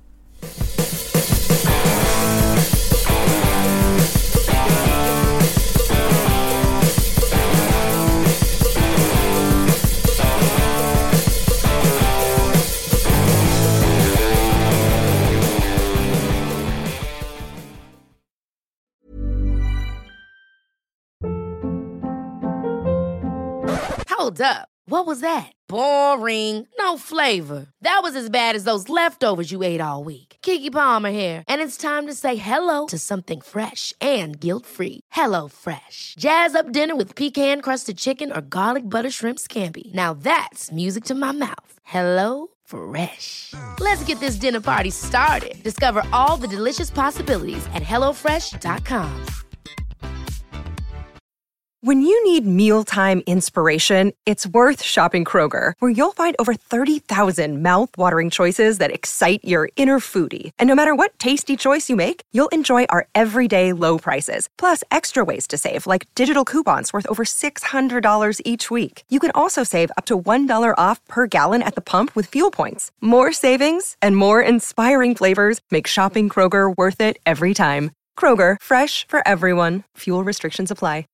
Speaker 2: Hold up. What was that? Boring. No flavor. That was as bad as those leftovers you ate all week. Keke Palmer here, and it's time to say hello to something fresh and guilt-free. Hello Fresh. Jazz up dinner with pecan-crusted chicken or garlic butter shrimp scampi. Now that's music to my mouth. Hello Fresh. Let's get this dinner party started. Discover all the delicious possibilities at hellofresh.com.
Speaker 9: When you need mealtime inspiration, it's worth shopping Kroger, where you'll find over 30,000 mouth-watering choices that excite your inner foodie. And no matter what tasty choice you make, you'll enjoy our everyday low prices, plus extra ways to save, like digital coupons worth over $600 each week. You can also save up to $1 off per gallon at the pump with fuel points. More savings and more inspiring flavors make shopping Kroger worth it every time. Kroger, fresh for everyone. Fuel restrictions apply.